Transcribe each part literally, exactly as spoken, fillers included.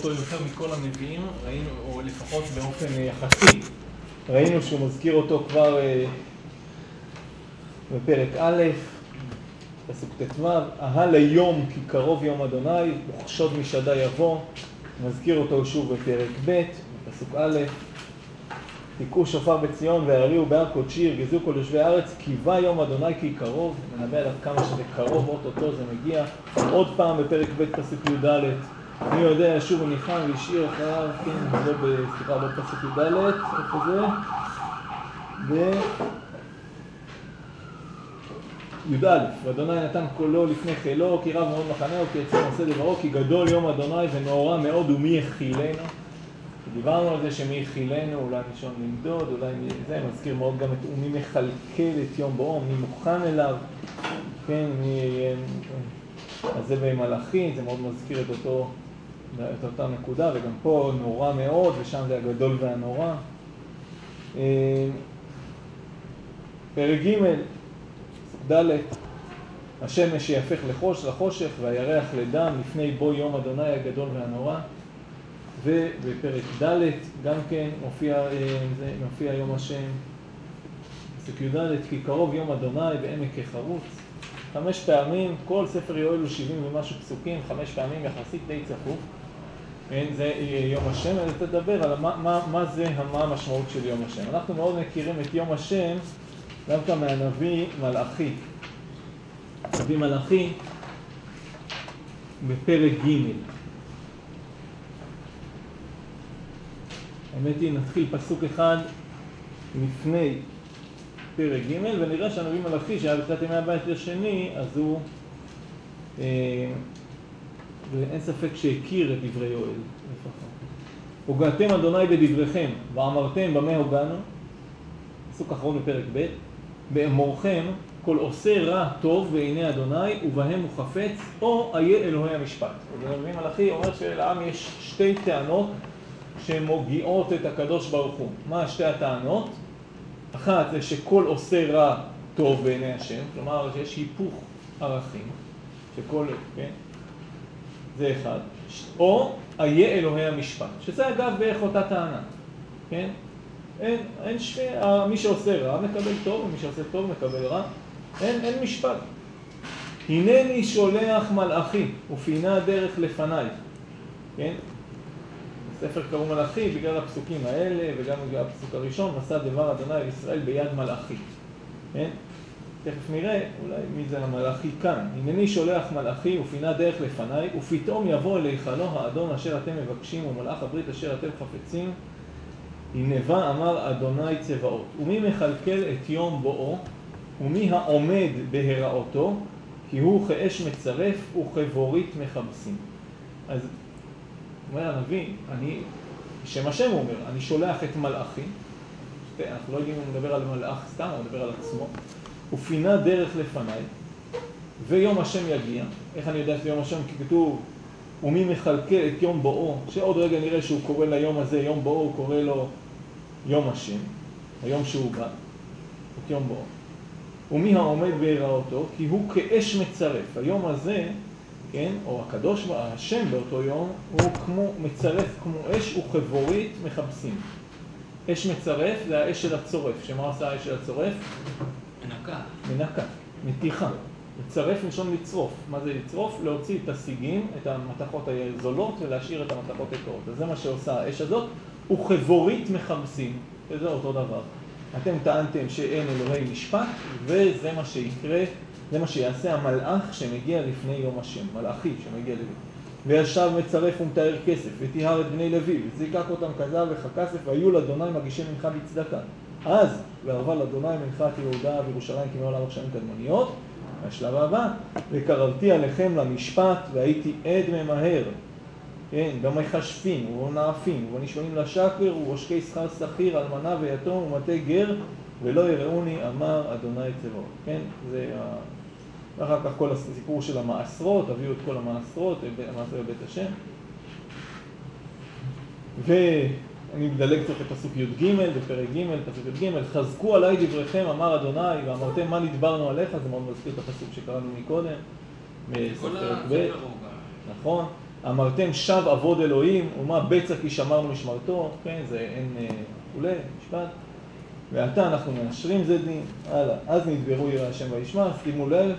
אותו יותר מכל הנביאים, ראינו, או לפחות באופן יחסי. ראינו שהוא מזכיר אותו כבר בפרק א', פסוק ט"ו, אהל היום כי קרוב יום אדוני, וכשוד משדה יבוא. מזכיר אותו שוב בפרק ב', פסוק א', תיקעו שופר בציון והריעו בהר קודשי, ירגזו כל יושבי הארץ, כי בא יום אדוני כי קרוב. מנבא עליו כמה שזה קרוב, אוטוטו זה מגיע. עוד פעם בפרק ב' פסוק י"ד, מי יודע ישוב וניחם והשאיר אחריו, כן, זה בסליחה בפסוק י"ד, איפה זה? ו... י"א, ואדוני נתן קולו לפני חילו, כי רב מאוד מחנהו, כי יצא נושא דברו, כי גדול יום אדוני ונורא מאוד, ומי יכילנו. דיברנו על זה שמי יכילנו, אולי נשון למדוד, אולי זה מזכיר מאוד גם את ומי מחלקל את יום בואו, מי מוכן אליו, כן, מי... אז זה במלאכי, זה מאוד מזכיר את אותו, את אותה נקודה, וגם פה נורא מאוד, ושם זה הגדול והנורא. פרק ג' ד' השמש יהפך לחוש, לחושך והירח לדם לפני בו יום אדוני הגדול והנורא. ובפרק ד' גם כן מופיע, זה, מופיע יום השם. פסוק י"ד, כי קרוב יום אדוני בעמק החרוץ. חמש פעמים, כל ספר יואל הוא שבעים ומשהו פסוקים, חמש פעמים יחסית די צפוף. זה יום השם, אז תדבר על מה, מה, מה זה, מה המשמעות של יום השם. אנחנו מאוד מכירים את יום השם דווקא מהנביא מלאכי. נביא מלאכי בפרק ג'. האמת היא, נתחיל פסוק אחד לפני פרק ג' ונראה שהנביא מלאכי שהיה בתחילת ימי הבית השני, אז הוא, אה, ואין ספק שהכיר את דברי יואל לפחות. הוגעתם אדוני בדבריכם ואמרתם במה הוגענו, פסוק אחרון בפרק ב', באמורכם כל עושה רע טוב בעיני אדוני ובהם הוא חפץ, או איה אלוהי המשפט. הנביא מלאכי אומר שלעם יש שתי טענות שמוגיעות את הקדוש ברוך הוא. מה שתי הטענות? אחת זה שכל עושה רע טוב בעיני השם, כלומר שיש היפוך ערכים, שכל, כן? זה אחד. או איה אלוהי המשפט, שזה אגב בערך אותה טענה, כן? אין, אין שתי, מי שעושה רע מקבל טוב, ומי שעושה טוב מקבל רע. אין, אין משפט. הנני שולח מלאכי ופינה דרך לפניי, כן? ספר קראו מלאכי בגלל הפסוקים האלה, וגם בגלל הפסוק הראשון, מסע דבר אדוני אל ישראל ביד מלאכי. כן? תכף נראה אולי מי זה המלאכי כאן. הנני שולח מלאכי ופינה דרך לפניי, ופתאום יבוא אליכלו האדון אשר אתם מבקשים, ומלאך הברית אשר אתם חפצים. הנה בא אמר אדוני צבאות. ומי מכלכל את יום בואו, ומי העומד בהיראותו, כי הוא כאש מצרף וכבורית מכבסים. אז אומר הנביא, אני, בשם השם הוא אומר, אני שולח את מלאכי, אנחנו לא יודעים אם הוא מדבר על מלאך סתם, הוא מדבר על עצמו, ופינה דרך לפניי, ויום השם יגיע. איך אני יודע שיום השם? כי כתוב, ומי מכלכל את יום בואו, שעוד רגע נראה שהוא קורא ליום הזה, יום בואו, הוא קורא לו יום השם, היום שהוא בא, את יום בואו. ומי העומד בהיראותו, כי הוא כאש מצרף. היום הזה, כן, או הקדוש, השם באותו יום, הוא כמו, מצרף כמו אש וכבורית מכבסים. אש מצרף זה האש של הצורף. שמה עושה האש של הצורף? מנקה. מנקה, מתיחה. מצרף לשון לצרוף. מה זה לצרוף? להוציא את הסיגים, את המתכות הזולות, ולהשאיר את המתכות היקרות. אז זה מה שעושה האש הזאת, וכבורית מכבסים. וזה אותו דבר. אתם טענתם שאין אלוהי משפט, וזה מה שיקרה, זה מה שיעשה המלאך שמגיע לפני יום השם, מלאכי שמגיע לוי. וישב מצרף ומתאר כסף, ותיהר את בני לוי, וזיקק אותם כזב וככסף, והיו לאדוני מגישי מנחה בצדקה. אז, וערבה לאדוני מנחת יהודה וירושלים כמי עולם רשעים קדמוניות, והשלב הבא, וקרבתי עליכם למשפט, והייתי עד ממהר. כן, במחשפים ובנאפים ובנשבעים לשקר ובושקי שכר שכיר, אלמנה ויתום ומטה גר, ולא יראוני אמר אדוני צבאות. כן, זה ואחר כך כל הסיפור של המעשרות, הביאו את כל המעשרות, המעשר בבית השם. ואני מדלג קצת לפסוק י"ג, בפרק ג', פסוק י"ג, חזקו עליי דבריכם, אמר אדוני, ואמרתם מה נדברנו עליך, זה מאוד מזכיר את הפסוק שקראנו מקודם, מספר פרק ב', נכון. אמרתם שב עבוד אלוהים, ומה בצע כי שמרנו משמרתו, כן, זה אין אולי, משפט. ועתה אנחנו מאשרים זה דין, הלאה. אז נדברו ירא השם וישמע, שימו לב.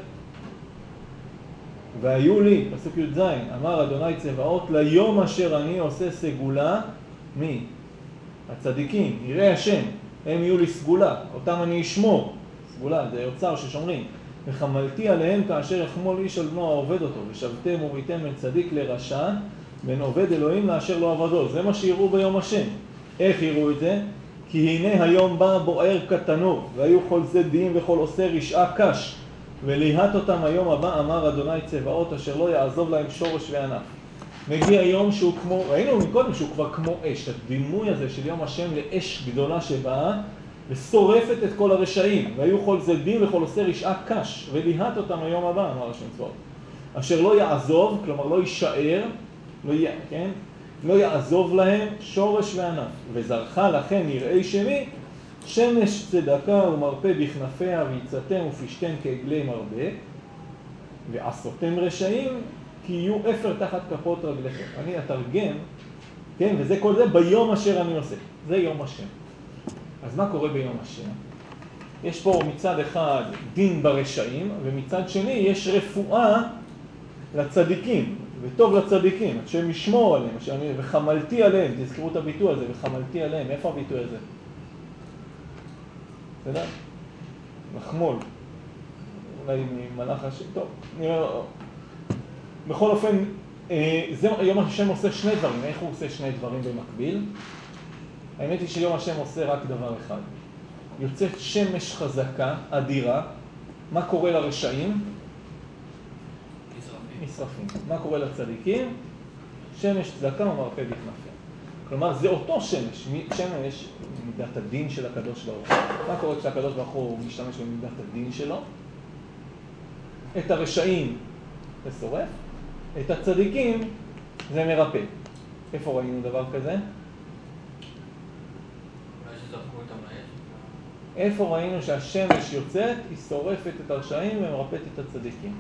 והיו לי, פסוק י"ז, אמר אדוני צבאות, ליום אשר אני עושה סגולה, מי? הצדיקים, יראי השם, הם יהיו לי סגולה, אותם אני אשמור. סגולה, זה אוצר ששומרים. וחמלתי עליהם כאשר יחמול איש על בנו העובד אותו, ושבתם וריתם בין צדיק לרשע, בין עובד אלוהים לאשר לא עבדו. זה מה שיראו ביום השם. איך יראו את זה? כי הנה היום בא בוער קטנו, והיו כל זדים וכל עושה רשעה קש, וליהט אותם היום הבא, אמר אדוני צבאות, אשר לא יעזוב להם שורש וענף. מגיע יום שהוא כמו, ראינו מקודם שהוא כבר כמו אש, הדימוי הזה של יום השם לאש גדולה שבאה, ושורפת את כל הרשעים, והיו כל זדים וכל עושה רשעה קש, וליהט אותם היום הבא, אמר השם צבאות. אשר לא יעזוב, כלומר לא יישאר, לא, י... כן? לא יעזוב להם שורש וענף. וזרחה לכם יראי שמי, שמש צדקה ומרפא בכנפיה, ויצאתם ופשתם כעגלי מרבה, ועשותם רשעים, כי יהיו אפר תחת כפות רגליכם. אני אתרגם, כן, וזה כל זה ביום אשר אני עושה. זה יום השם. אז מה קורה ביום השם? יש פה מצד אחד דין ברשעים, ומצד שני יש רפואה לצדיקים, וטוב לצדיקים, שהם ישמור עליהם, שאני, וחמלתי עליהם, תזכרו את הביטוי הזה, וחמלתי עליהם. איפה הביטוי הזה? בסדר? לחמול. אולי ממלאך השם, טוב, נראה. בכל אופן, זה יום השם עושה שני דברים. איך הוא עושה שני דברים במקביל? האמת היא שיום השם עושה רק דבר אחד. יוצאת שמש חזקה, אדירה. מה קורה לרשעים? נשרפים. מה קורה לצדיקים? שמש צדקה ומרפא בכנפיה. כלומר, זה אותו שמש. שמש, מידת הדין של הקדוש ברוך הוא. מה קורה כשהקדוש ברוך הוא משתמש במידת הדין שלו? את הרשעים זה שורף, את הצדיקים זה מרפא. איפה ראינו דבר כזה? איפה ראינו שהשמש יוצאת, היא שורפת את הרשעים ומרפאת את הצדיקים?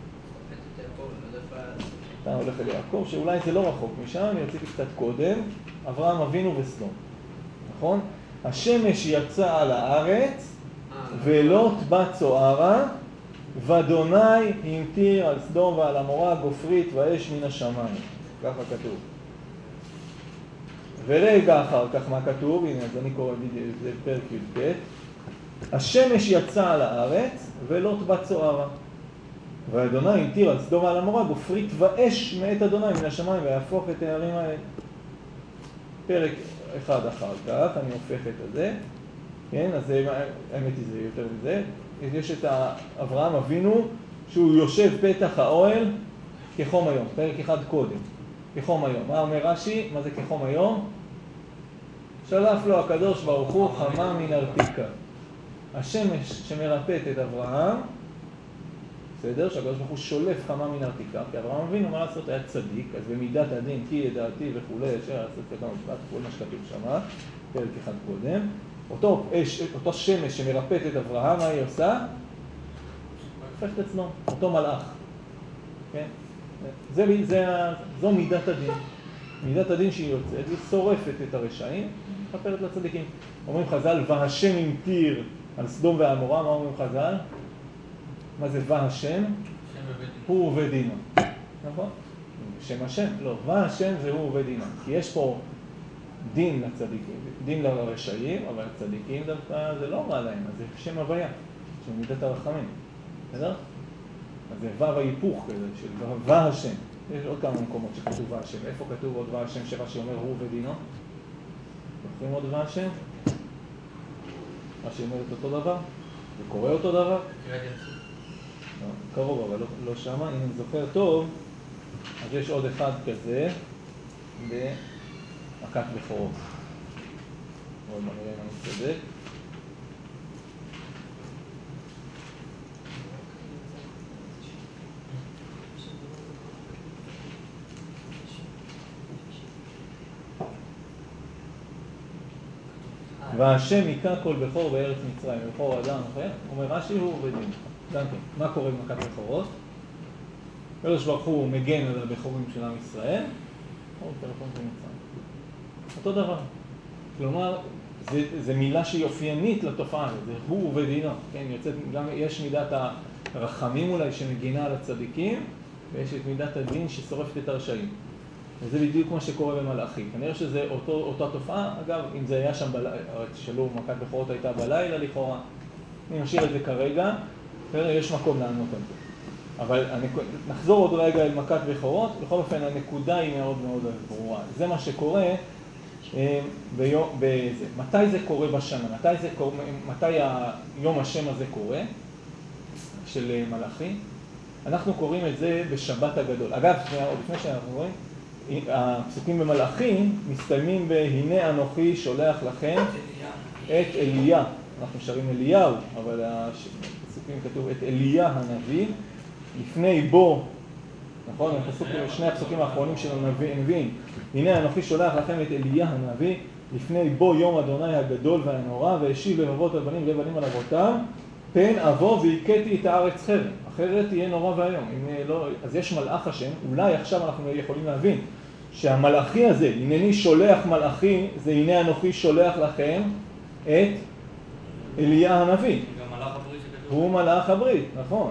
אתה הולך אל יעקב, שאולי זה לא רחוק משם, אני רציתי קצת קודם, אברהם אבינו וסדום, נכון? השמש יצא על הארץ, ולוט בת צוערה, ואדוני המטיר על סדום ועל עמורה גופרית ואש מן השמיים. ככה כתוב. ורגע אחר כך מה כתוב? הנה, אז אני קורא זה פרק י"ב. השמש יצא על הארץ, ולוט בת צוערה. ואדוני המטיר על סדום ועל עמורה גופרית ואש מאת אדוני מן השמיים, ויהפוך את הערים האלה. פרק אחד אחר כך, אני הופך את זה. כן, אז האמת היא זה יותר מזה. יש את אברהם אבינו שהוא יושב פתח האוהל כחום היום, פרק אחד קודם, כחום היום. מה אומר רש"י? מה זה כחום היום? שלף לו הקדוש ברוך הוא חמה מן ארתיקה. השמש שמרפאת את אברהם, בסדר? שהקדוש ברוך הוא שולף חמה מן ארתיקה, כי אברהם אבינו מה לעשות היה צדיק, אז במידת הדין כי ידעתי וכולי, אשר לעשות את המשפט, כל מה שכתוב שמה, פרק אחד קודם. אותו, אש, אותו שמש שמרפאת את אברהם, מה היא עושה? הופך את עצמו, אותו מלאך. כן? זה, זה, זו מידת הדין. מידת הדין שהיא יוצאת, היא שורפת את הרשעים, מחפרת לצדיקים. אומרים חז"ל, והשם המטיר על סדום ועמורה, מה אומרים חז"ל? מה זה והשם? הוא ובדינו. נכון? שם השם? לא, והשם זה הוא ובדינו. כי יש פה דין לצדיקים, דין לרשעים, אבל הצדיקים דווקא זה לא רע להם, אז זה שם הוויה, של מידת הרחמים. בסדר? אז זה ו' ההיפוך כזה, של ו' השם. יש עוד כמה מקומות שכתוב ו' השם. איפה כתוב עוד ו' השם שרש"י אומר הוא ודינו? זוכרים עוד ו' השם? רש"י אומר את אותו דבר? זה קורה אותו דבר? קרוב, אבל לא, לא שמה. אם אני זוכר טוב, אז יש עוד אחד כזה במכת בכורות. עוד מה נראה אם אני צודק. והשם יקע כל בכור בארץ מצרים, בכור אדם, נכון? אומר רש"י הוא ובדין. גם כן, מה קורה במכת בכורות? הקדוש ברוך הוא מגן על הבכורים של עם ישראל, או טלפון שנמצא. אותו דבר. כלומר, זה, זה מילה שהיא אופיינית לתופעה, זה הוא ודינו, כן? יוצאת, גם יש מידת הרחמים אולי שמגינה על הצדיקים, ויש את מידת הדין ששורפת את הרשעים. וזה בדיוק מה שקורה במלאכים. כנראה שזה אותו, אותה תופעה, אגב, אם זה היה שם בלילה, תשאלו, מכת בכורות הייתה בלילה לכאורה, אני משאיר את זה כרגע, יש מקום לענות על זה. אבל אני, נחזור עוד רגע אל מכת בכורות, בכל אופן הנקודה היא מאוד מאוד ברורה. זה מה שקורה, ביום, בזה. מתי זה קורה בשנה? מתי, זה קורה, מתי היום השם הזה קורה, של מלאכי? אנחנו קוראים את זה בשבת הגדול. אגב, לפני שאנחנו רואים, הפסוקים במלאכי מסתיימים בהנה אנוכי שולח לכם את אליה. אנחנו שרים אליהו, אבל הפסוקים כתוב את אליה הנביא, לפני בו, נכון? הפסוק, שני הפסוקים האחרונים של הנביאים. הנה אנוכי שולח לכם את אליה הנביא, לפני בו יום אדוני הגדול והנורא, והשיב לבבות הבנים ובנים על אבותם, פן אבוא והכיתי את הארץ חרם. אחרת תהיה נורא והיום. אם לא, אז יש מלאך השם, אולי עכשיו אנחנו יכולים להבין שהמלאכי הזה, הנני שולח מלאכי, זה הנה אנוכי שולח לכם את אליה הנביא. גם מלאך הברית שכתוב. הוא מלאך הברית, נכון.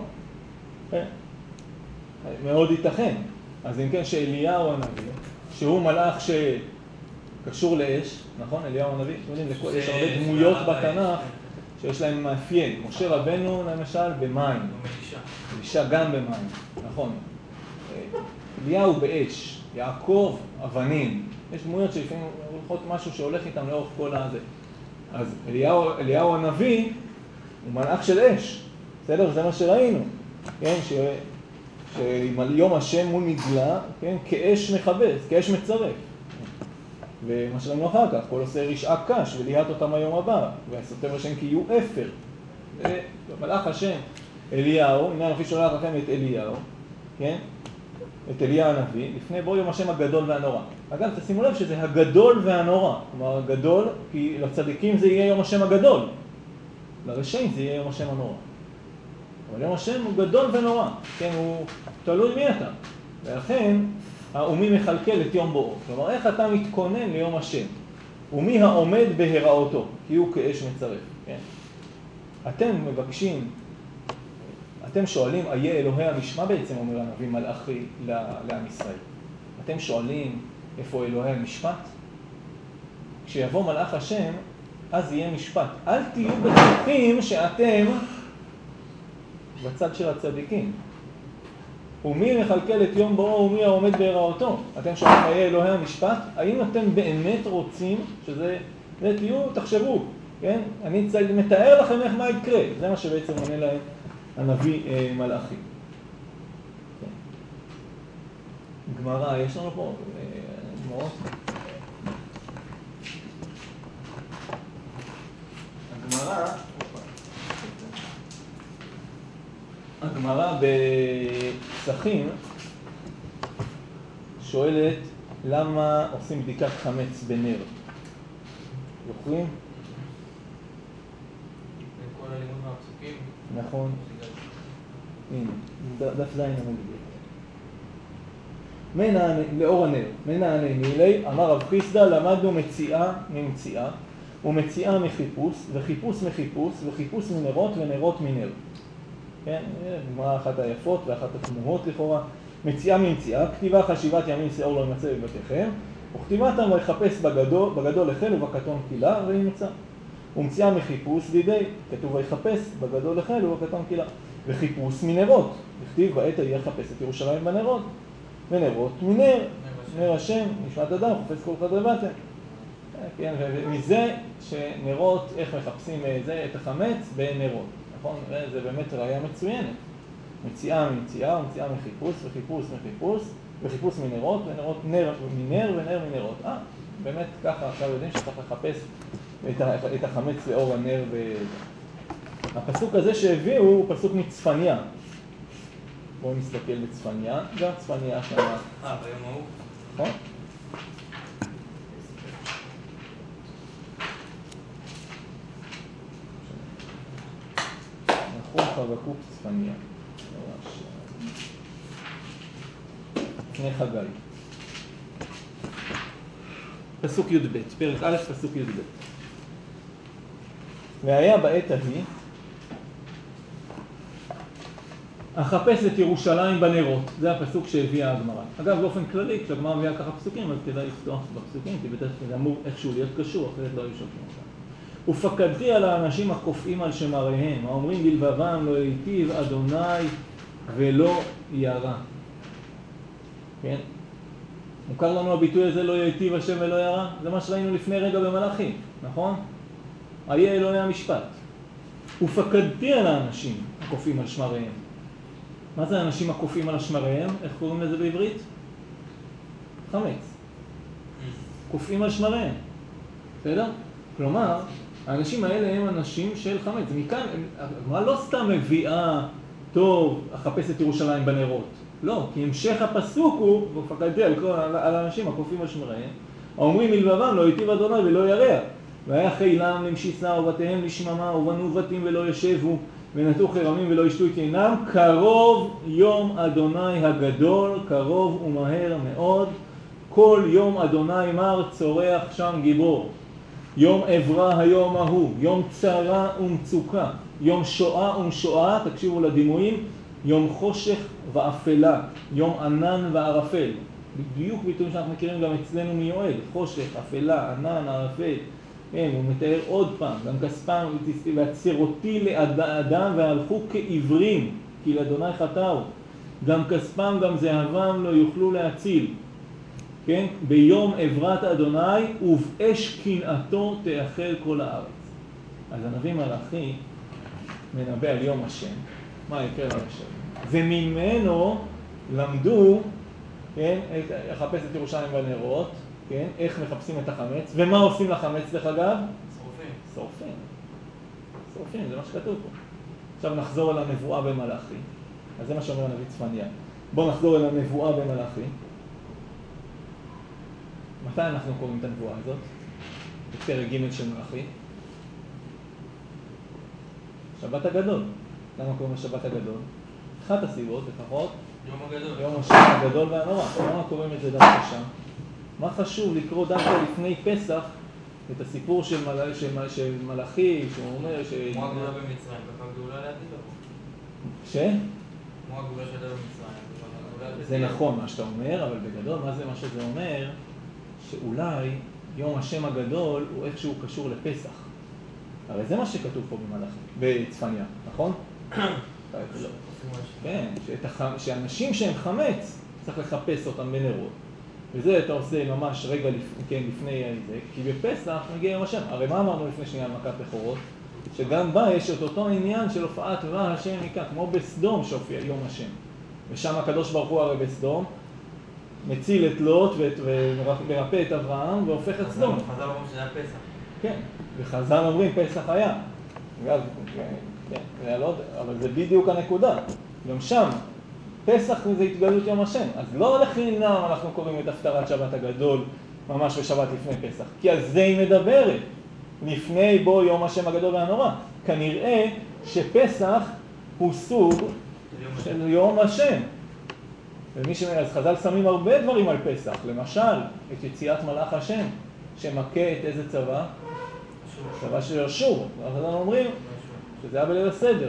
מאוד ייתכן. אז אם כן שאליהו הנביא, שהוא מלאך שקשור לאש, נכון? אליהו הנביא, יש הרבה דמויות בתנ"ך שיש להם מאפיין. משה רבנו למשל במים. אלישע גם במים, נכון. אליהו באש, יעקב אבנים. יש דמויות שלפעמים הולכות משהו שהולך איתם לאורך כל הזה. אז אליהו, אליהו הנביא הוא מלאך של אש. בסדר? זה מה שראינו. כן? ש... שיום השם הוא נגלה, כן? כאש מכבס, כאש מצרף. ומה שלנו אחר כך, כל עושה רשעה קש וליהט אותם היום הבא, ועשותם השם כי יהיו אפר. ומלאך השם אליהו, הנה אנוכי שולח לכם את אליהו, כן? את אליה הנביא, לפני בו יום השם הגדול והנורא. אגב, תשימו לב שזה הגדול והנורא. כלומר, הגדול, כי לצדיקים זה יהיה יום השם הגדול. לרשעים זה יהיה יום השם הנורא. אבל יום השם הוא גדול ונורא, כן? הוא תלוי מי אתה. ולכן, ומי מכלכל את יום בואו. כלומר, איך אתה מתכונן ליום השם? ומי העומד בהיראותו? כי הוא כאש מצרף, כן? אתם מבקשים, אתם שואלים, איה אלוהי המשמע בעצם, אומר הנביא מלאכי לעם ישראל. אתם שואלים, איפה אלוהי המשפט? כשיבוא מלאך השם, אז יהיה משפט. אל תהיו בטוחים שאתם בצד של הצדיקים. ומי מכלכל את יום בואו ומי העומד בהיראותו? אתם שואלים, איה אלוהי המשפט? האם אתם באמת רוצים שזה, זה תהיו, תחשבו, כן? אני מתאר לכם איך מה יקרה. זה מה שבעצם עונה להם הנביא אה, מלאכי. כן. גמרא, יש לנו פה גמרות. הגמרא, הגמרא בפסחים שואלת למה עושים בדיקת חמץ בנר. זוכרים? כל הלימוד מהפסוקים. נכון. הנה, דף זין המגדיר. מנענה, לאור הנר, מנענה מילי, אמר רב חיסדא, למדנו מציאה ממציאה, ומציאה מחיפוש, וחיפוש מחיפוש, וחיפוש מנרות, ונרות מנר. כן, דוגמה אחת היפות ואחת התמוהות לכאורה. מציאה ממציאה, כתיבה חשיבת ימים שאור לא ימצא בבתיכם, וכתיבתם ויחפש בגדול, בגדול החל ובקטון קילה, וימצא. ומציאה מחיפוש דידי, כתוב ויחפש בגדול החל ובקטון קילה. וחיפוש מנרות, וכתיב בעת ההיא יחפש את ירושלים בנרות. ונרות מנר, נר השם, נשמת אדם, חופש כל חדרי בטן. כן, ומזה שנרות, איך מחפשים זה, את החמץ בנרות. נכון? זה באמת ראיה מצוינת. מציאה ממציאה, ומציאה מחיפוש, וחיפוש מחיפוש, וחיפוש מנרות, ונרות נר מנר ונר מנרות. אה, באמת ככה עכשיו יודעים שצריך לחפש את החמץ לאור הנר. הפסוק הזה שהביאו הוא פסוק מצפניה. בואו נסתכל בצפניה, גם צפניה שמה. אה, ביום ההוא? נכון? נחום חבקוק צפניה. לפני חגי. פסוק י"ב, פרק א', פסוק י"ב. והיה בעת ההיא, אחפש את ירושלים בנרות. זה הפסוק שהביאה הגמרא. אגב, באופן כללי, כשהגמרא מביאה ככה פסוקים, אז כדאי לפתוח בפסוקים, כי בטח זה אמור איכשהו להיות קשור, אחרת לא היו שופטים אותם. ופקדתי על האנשים הקופאים על שמריהם, האומרים בלבבם לא ייטיב אדוני ולא ירא. כן? מוכר לנו הביטוי הזה לא ייטיב השם ולא ירא? זה מה שראינו לפני רגע במלאכים, נכון? איה אלוהי המשפט. ופקדתי על האנשים הקופאים על שמריהם. מה זה האנשים הקופאים על שמריהם? איך קוראים לזה בעברית? חמץ. קופאים על שמריהם. בסדר? כלומר, האנשים האלה הם אנשים של חמץ. מכאן, הגמרא לא סתם מביאה טוב, אחפש את ירושלים בנרות. לא, כי המשך הפסוק הוא, ופקדתי על, כל, על האנשים הקופאים על שמריהם, האומרים מלבבם לא ייטיב אדוני ולא ירע. והיה חילם למשיסה ובתיהם לשממה ובנו בתים ולא ישבו ונטעו חרמים ולא ישתו את יינם. קרוב יום אדוני הגדול, קרוב ומהר מאוד. כל יום אדוני מר צורח שם גיבור. יום עברה היום ההוא, יום צרה ומצוקה, יום שואה ומשואה, תקשיבו לדימויים, יום חושך ואפלה, יום ענן וערפל. בדיוק ביטויים שאנחנו מכירים גם אצלנו מיועד, חושך, אפלה, ענן, ערפל. כן, הוא מתאר עוד פעם, גם כספם והצירותי לאדם והלכו כעיוורים, כי לאדוני חטאו. גם כספם, גם זהבם לא יוכלו להציל. כן? ביום עברת אדוני ובאש קנאתו תאכל כל הארץ. אז הנביא מלאכי מנבא על יום השם. מה יקרה לשם? וממנו למדו, כן, לחפש את ירושלים בנרות, כן, איך מחפשים את החמץ, ומה עושים לחמץ דרך אגב? שורפים. שורפים. שורפים, זה מה שכתוב פה. עכשיו נחזור אל הנבואה במלאכי. אז זה מה שאומר הנביא צפניה. בואו נחזור אל הנבואה במלאכי. מתי אנחנו קוראים את הנבואה הזאת? בפרק ג' של מלאכי. שבת הגדול. למה קוראים לשבת הגדול? אחת הסיבות, לפחות. יום הגדול. יום השם הגדול והנורא. למה קוראים את זה דווקא שם? מה חשוב לקרוא דווקא לפני פסח את הסיפור של, מל... של... של מלאכי, שהוא אומר ש... כמו הגאולה במצרים, ככה גאולה לעתיד לבוא. ש? כמו הגאולה שהייתה במצרים. זה נכון מה שאתה אומר, אבל בגדול מה זה מה שזה אומר? שאולי יום השם הגדול הוא איכשהו קשור לפסח. הרי זה מה שכתוב פה במלאכי, בצפניה, נכון? כן, שאנשים שהם חמץ צריך לחפש אותם בנרות. וזה אתה עושה ממש רגע לפני, כן, לפני זה, כי בפסח מגיע יום השם. הרי מה אמרנו לפני שנייה על מכת בכורות? שגם בה יש את אותו עניין של הופעת בה השם מכת, כמו בסדום שהופיע יום השם. ושם הקדוש ברוך הוא הרי בסדום, מציל את לוט ומרפא את אברהם והופך את סדום. חז"ל אומרים שזה היה פסח. כן, וחז"ל אומרים פסח היה. אגב, כן, זה היה לא, אבל זה בדיוק הנקודה. גם שם, פסח זה התגלות יום השם. אז לא לחינם אנחנו קוראים את הפטרת שבת הגדול ממש בשבת לפני פסח. כי על זה היא מדברת. לפני בו יום השם הגדול והנורא. כנראה שפסח הוא סוג של יום השם. ומי שמע, אז חז"ל שמים הרבה דברים על פסח. למשל, את יציאת מלאך השם, שמכה את איזה צבא? צבא של אשור. חז"ל אומרים שזה היה בליל הסדר.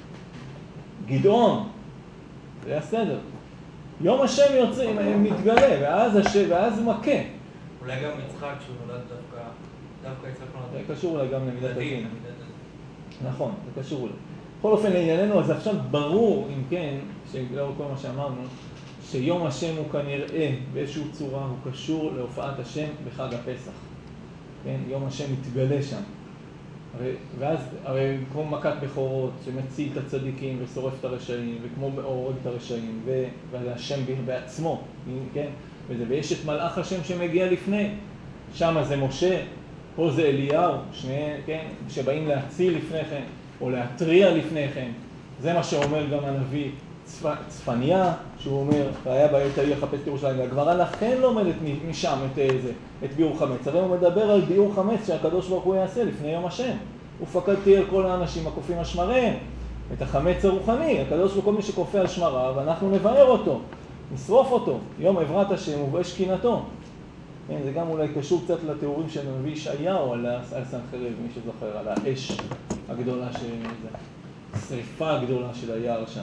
גדעון, זה היה סדר. יום השם יוצא, מתגלה, ואז השם, ואז הוא מכה. אולי גם יצחק שהוא נולד דווקא, דווקא יצחק נולד. זה קשור אולי גם למידת הדין. נכון, זה קשור אולי. בכל אופן לענייננו, אז עכשיו ברור, אם כן, שלאור כל מה שאמרנו, שיום השם הוא כנראה באיזושהי צורה, הוא קשור להופעת השם בחג הפסח. כן? יום השם מתגלה שם. הרי, ואז, הרי כמו מכת בכורות שמציל את הצדיקים ושורף את הרשעים, וכמו הורג את הרשעים, ו... והשם בעצמו, כן? וזה, ויש את מלאך השם שמגיע לפני. שם זה משה, פה זה אליהו, שני, כן? שבאים להציל לפני כן, או להתריע לפני כן. זה מה שאומר גם הנביא צפ... צפניה, שהוא אומר, והיה בעת ההיא לחפש את ירושלים, והגמרא לכן לומדת משם את, זה, את ביאור חמץ. אבל הוא מדבר על ביאור חמץ שהקדוש ברוך הוא יעשה לפני יום השם. ופקדתי על כל האנשים הקופים על שמריהם, את החמץ הרוחני, הקדוש ברוך הוא מי שקופא על שמריו, ואנחנו נבאר אותו. נשרוף אותו, יום עברת השם ובאש קנאתו. כן, זה גם אולי קשור קצת לתיאורים של הנביא ישעיהו על, על סנחריב, מי שזוכר, על האש הגדולה, של, השריפה הגדולה של היער שם.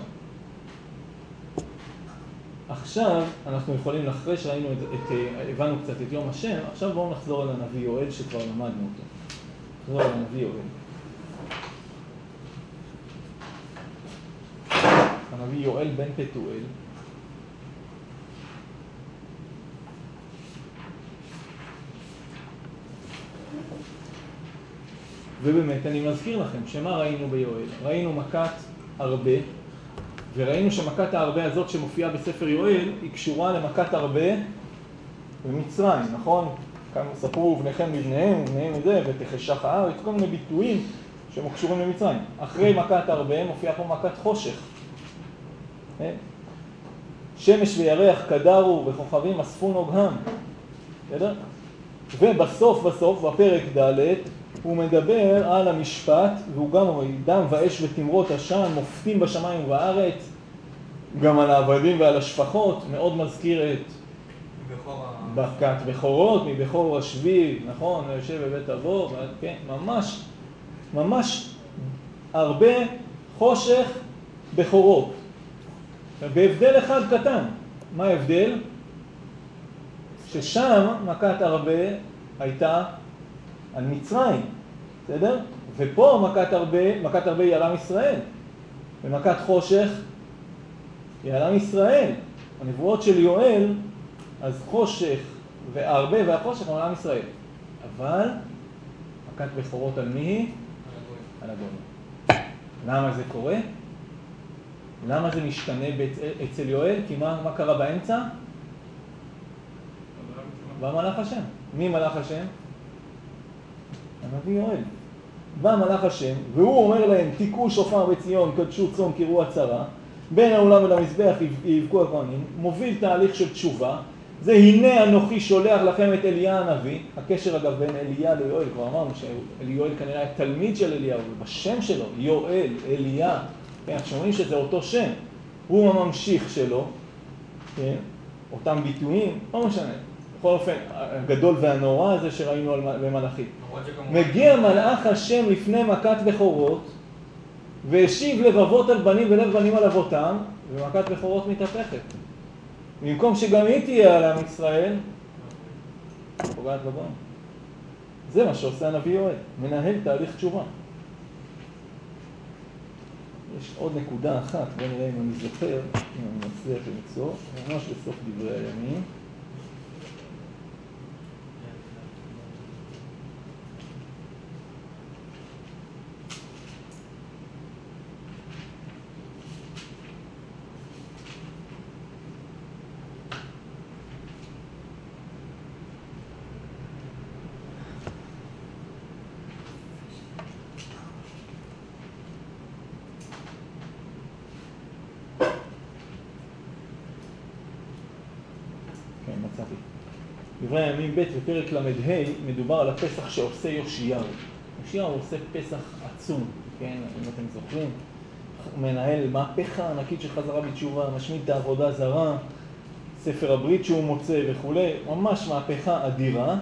עכשיו אנחנו יכולים לחרש, ראינו את, את, הבנו קצת את יום השם, עכשיו בואו נחזור על הנביא יואל שכבר למדנו אותו. נחזור על הנביא יואל. הנביא יואל בן פתואל. ובאמת אני מזכיר לכם שמה ראינו ביואל? ראינו מכת הרבה, וראינו שמכת הרבה הזאת שמופיעה בספר יואל היא קשורה למכת הרבה במצרים, נכון? כאן ספרו ובניכם לבניהם ובניהם את זה ותחשך הארץ, כל מיני ביטויים שהם קשורים למצרים. אחרי מכת הרבה מופיעה פה מכת חושך. שמש וירח קדרו וכוכבים אספו נוגהם. בסדר? ובסוף בסוף בפרק ד' הוא מדבר על המשפט, והוא גם אומר, דם ואש ותמרות עשן מופתים בשמיים ובארץ, גם על העבדים ועל השפחות, מאוד מזכיר את בכת בכורות, מבכור השביעי, נכון, יושב בבית אבות, כן, ממש, ממש הרבה חושך בכורות. בהבדל אחד קטן, מה ההבדל? ששם מכת הרבה הייתה על מצרים, בסדר? ופה מכת הרבה, מכת הרבה היא על עם ישראל. ומכת חושך היא על עם ישראל. הנבואות של יואל, אז חושך והרבה והחושך על עם ישראל. אבל מכת בכורות על מי היא? על הגויים. למה זה קורה? למה זה משתנה אצל יואל? כי מה, מה קרה באמצע? בא מלאך השם. מי מלאך השם? הנביא יואל. בא מלאך השם, והוא אומר להם, תיקעו שופר בציון, קדשו צום, קראו הצרה, בין העולם ולמזבח יבכו הכהנים, מוביל תהליך של תשובה, זה הנה אנוכי שולח לכם את אליה הנביא, הקשר אגב בין אליה ליואל, כבר אמרנו שיואל כנראה היה תלמיד של אליה, ובשם שלו, יואל, אליה, כן, אנחנו אומרים שזה אותו שם, הוא הממשיך שלו, כן, אותם ביטויים, לא משנה. בכל אופן, הגדול והנורא הזה שראינו במלאכי. מגיע מלאך השם לפני מכת בכורות, והשיב לבבות על בנים ולב בנים על אבותם, ומכת בכורות מתהפכת. במקום שגם היא תהיה על עם ישראל, פוגעת בבון. זה מה שעושה הנביא יואל, מנהל תהליך תשובה. יש עוד נקודה אחת, בוא נראה אם אני זוכר, אם אני מצליח למצוא, ממש בסוף דברי הימים. דברי הימים ב' ופרק למד ה' מדובר על הפסח שעושה יאשיהו. יאשיהו עושה פסח עצום, כן, אם אתם זוכרים. הוא מנהל מהפכה ענקית של חזרה בתשובה, משמיד את העבודה זרה, ספר הברית שהוא מוצא וכו', ממש מהפכה אדירה.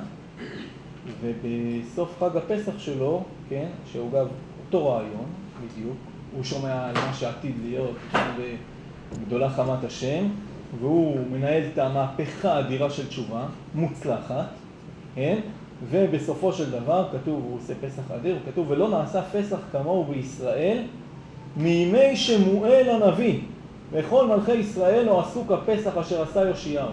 ובסוף חג הפסח שלו, כן, שהוא גם אותו רעיון, בדיוק, הוא שומע על מה שעתיד להיות, בגדולה חמת השם, והוא מנהל את המהפכה האדירה של תשובה, מוצלחת, כן? ובסופו של דבר כתוב, הוא עושה פסח אדיר, כתוב, ולא נעשה פסח כמוהו בישראל, מימי שמואל הנביא, וכל מלכי ישראל לא עשו כפסח אשר עשה יאשיהו.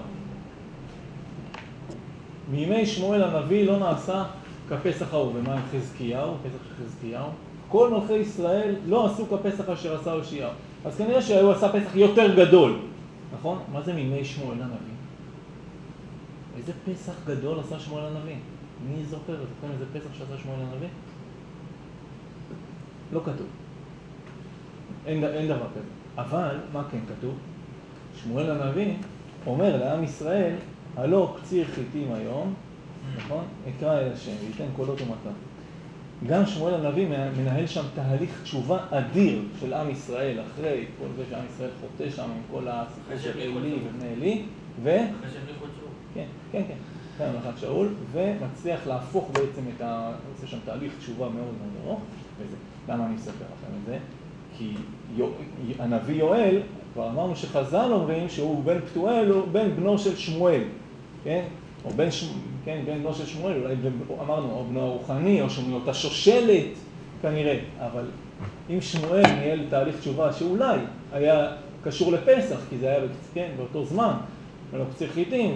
מימי שמואל הנביא לא נעשה כפסח ההוא, ומה עם חזקיהו, פסח של חזקיהו? כל מלכי ישראל לא עשו כפסח אשר עשה יאשיהו. אז כנראה שהוא עשה פסח יותר גדול. נכון? מה זה מימי שמואל הנביא? איזה פסח גדול עשה שמואל הנביא? מי זוכר? זוכרים איזה פסח שעשה שמואל הנביא? לא כתוב. אין, אין דבר כזה. אבל, מה כן כתוב? שמואל הנביא אומר לעם ישראל, הלא קציר חיטים היום, נכון? אקרא אל השם, וייתן קולות ומטה. גם שמואל הנביא מנהל שם תהליך תשובה אדיר של עם ישראל, אחרי כל זה שעם ישראל חוטא שם עם כל הסיפור של עלי ובני עלי, ו... אחרי שהם ליכו את שאול. כן, כן, כן, אחרי המלכת שאול, ומצליח להפוך בעצם את ה... עושה שם תהליך תשובה מאוד מאוד ארוך, וזה. למה אני אספר לכם את זה? כי הנביא יואל, כבר אמרנו שחז"ל אומרים שהוא בן פתואל, הוא בן בנו של שמואל, כן? או בן, ש... כן, בן בנו של שמואל, אולי אמרנו, או בנו הרוחני, או שהוא מאותה שושלת, כנראה. אבל אם שמואל ניהל תהליך תשובה שאולי היה קשור לפסח, כי זה היה כן, באותו זמן, ולא קציר חיטים,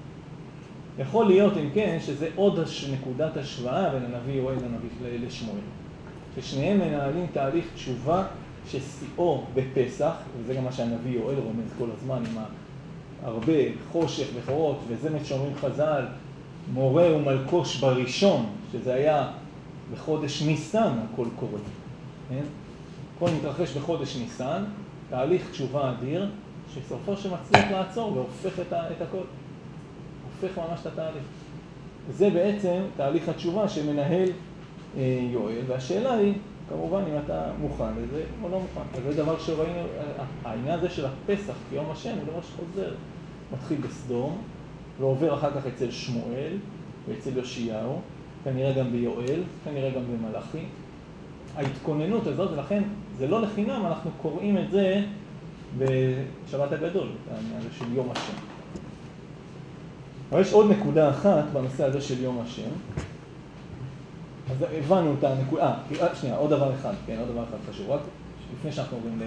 ויכול להיות, אם כן, שזה עוד נקודת השוואה בין הנביא יואל לנביא לשמואל. ששניהם מנהלים תהליך תשובה ששיאו בפסח, וזה גם מה שהנביא יואל רומז כל הזמן עם הרבה חושך וחורות, וזה מה שאומרים חז"ל, מורה ומלקוש בראשון, שזה היה בחודש ניסן הכל קורה. כן? הכל מתרחש בחודש ניסן, תהליך תשובה אדיר, שסופו שמצליח לעצור והופך את, את הכל. הופך ממש את התהליך. זה בעצם תהליך התשובה שמנהל אה, יואל, והשאלה היא, כמובן, אם אתה מוכן לזה או לא מוכן. וזה דבר שראינו, העניין הזה של הפסח כיום השם הוא דבר שחוזר. מתחיל בסדום, ועובר אחר כך אצל שמואל ואצל יאשיהו, כנראה גם ביואל, כנראה גם במלאכי. ההתכוננות הזאת, ולכן זה לא לחינם, אנחנו קוראים את זה בשבת הגדול, העניין הזה של יום השם. אבל יש עוד נקודה אחת בנושא הזה של יום השם. אז הבנו את הנקודה, אה, שנייה, עוד דבר אחד, כן, עוד דבר אחד חשוב, רק לפני שאנחנו עוברים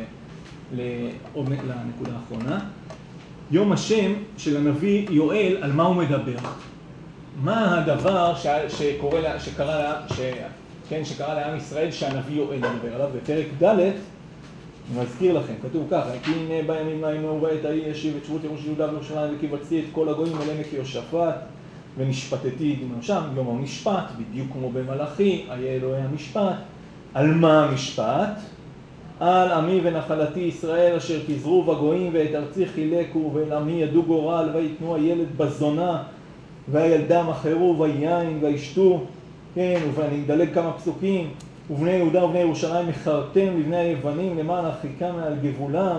לנקודה האחרונה. יום השם של הנביא יואל, על מה הוא מדבר? מה הדבר ש... שקורה, שקרה, ש... כן, שקרה לעם ישראל שהנביא יואל מדבר עליו? בפרק ד' אני מזכיר לכם, כתוב ככה, כי הנה בימים ההם ובעת ההיא ישיב את שבות ירוש יהודה וירושלים וקיבצתי את כל הגויים אל עמק יהושפט ונשפטתי עמם שם, יום המשפט, בדיוק כמו במלאכי, היה אלוהי המשפט. על מה המשפט? על עמי ונחלתי ישראל אשר תזרו בגויים ואת ארצי חילקו ואל עמי ידו גורל ויתנו הילד בזונה והילדה מחרו ויין וישתו. כן, ואני מדלג כמה פסוקים. ובני יהודה ובני ירושלים מכרתם לבני היוונים למען הרחיקם מעל גבולם.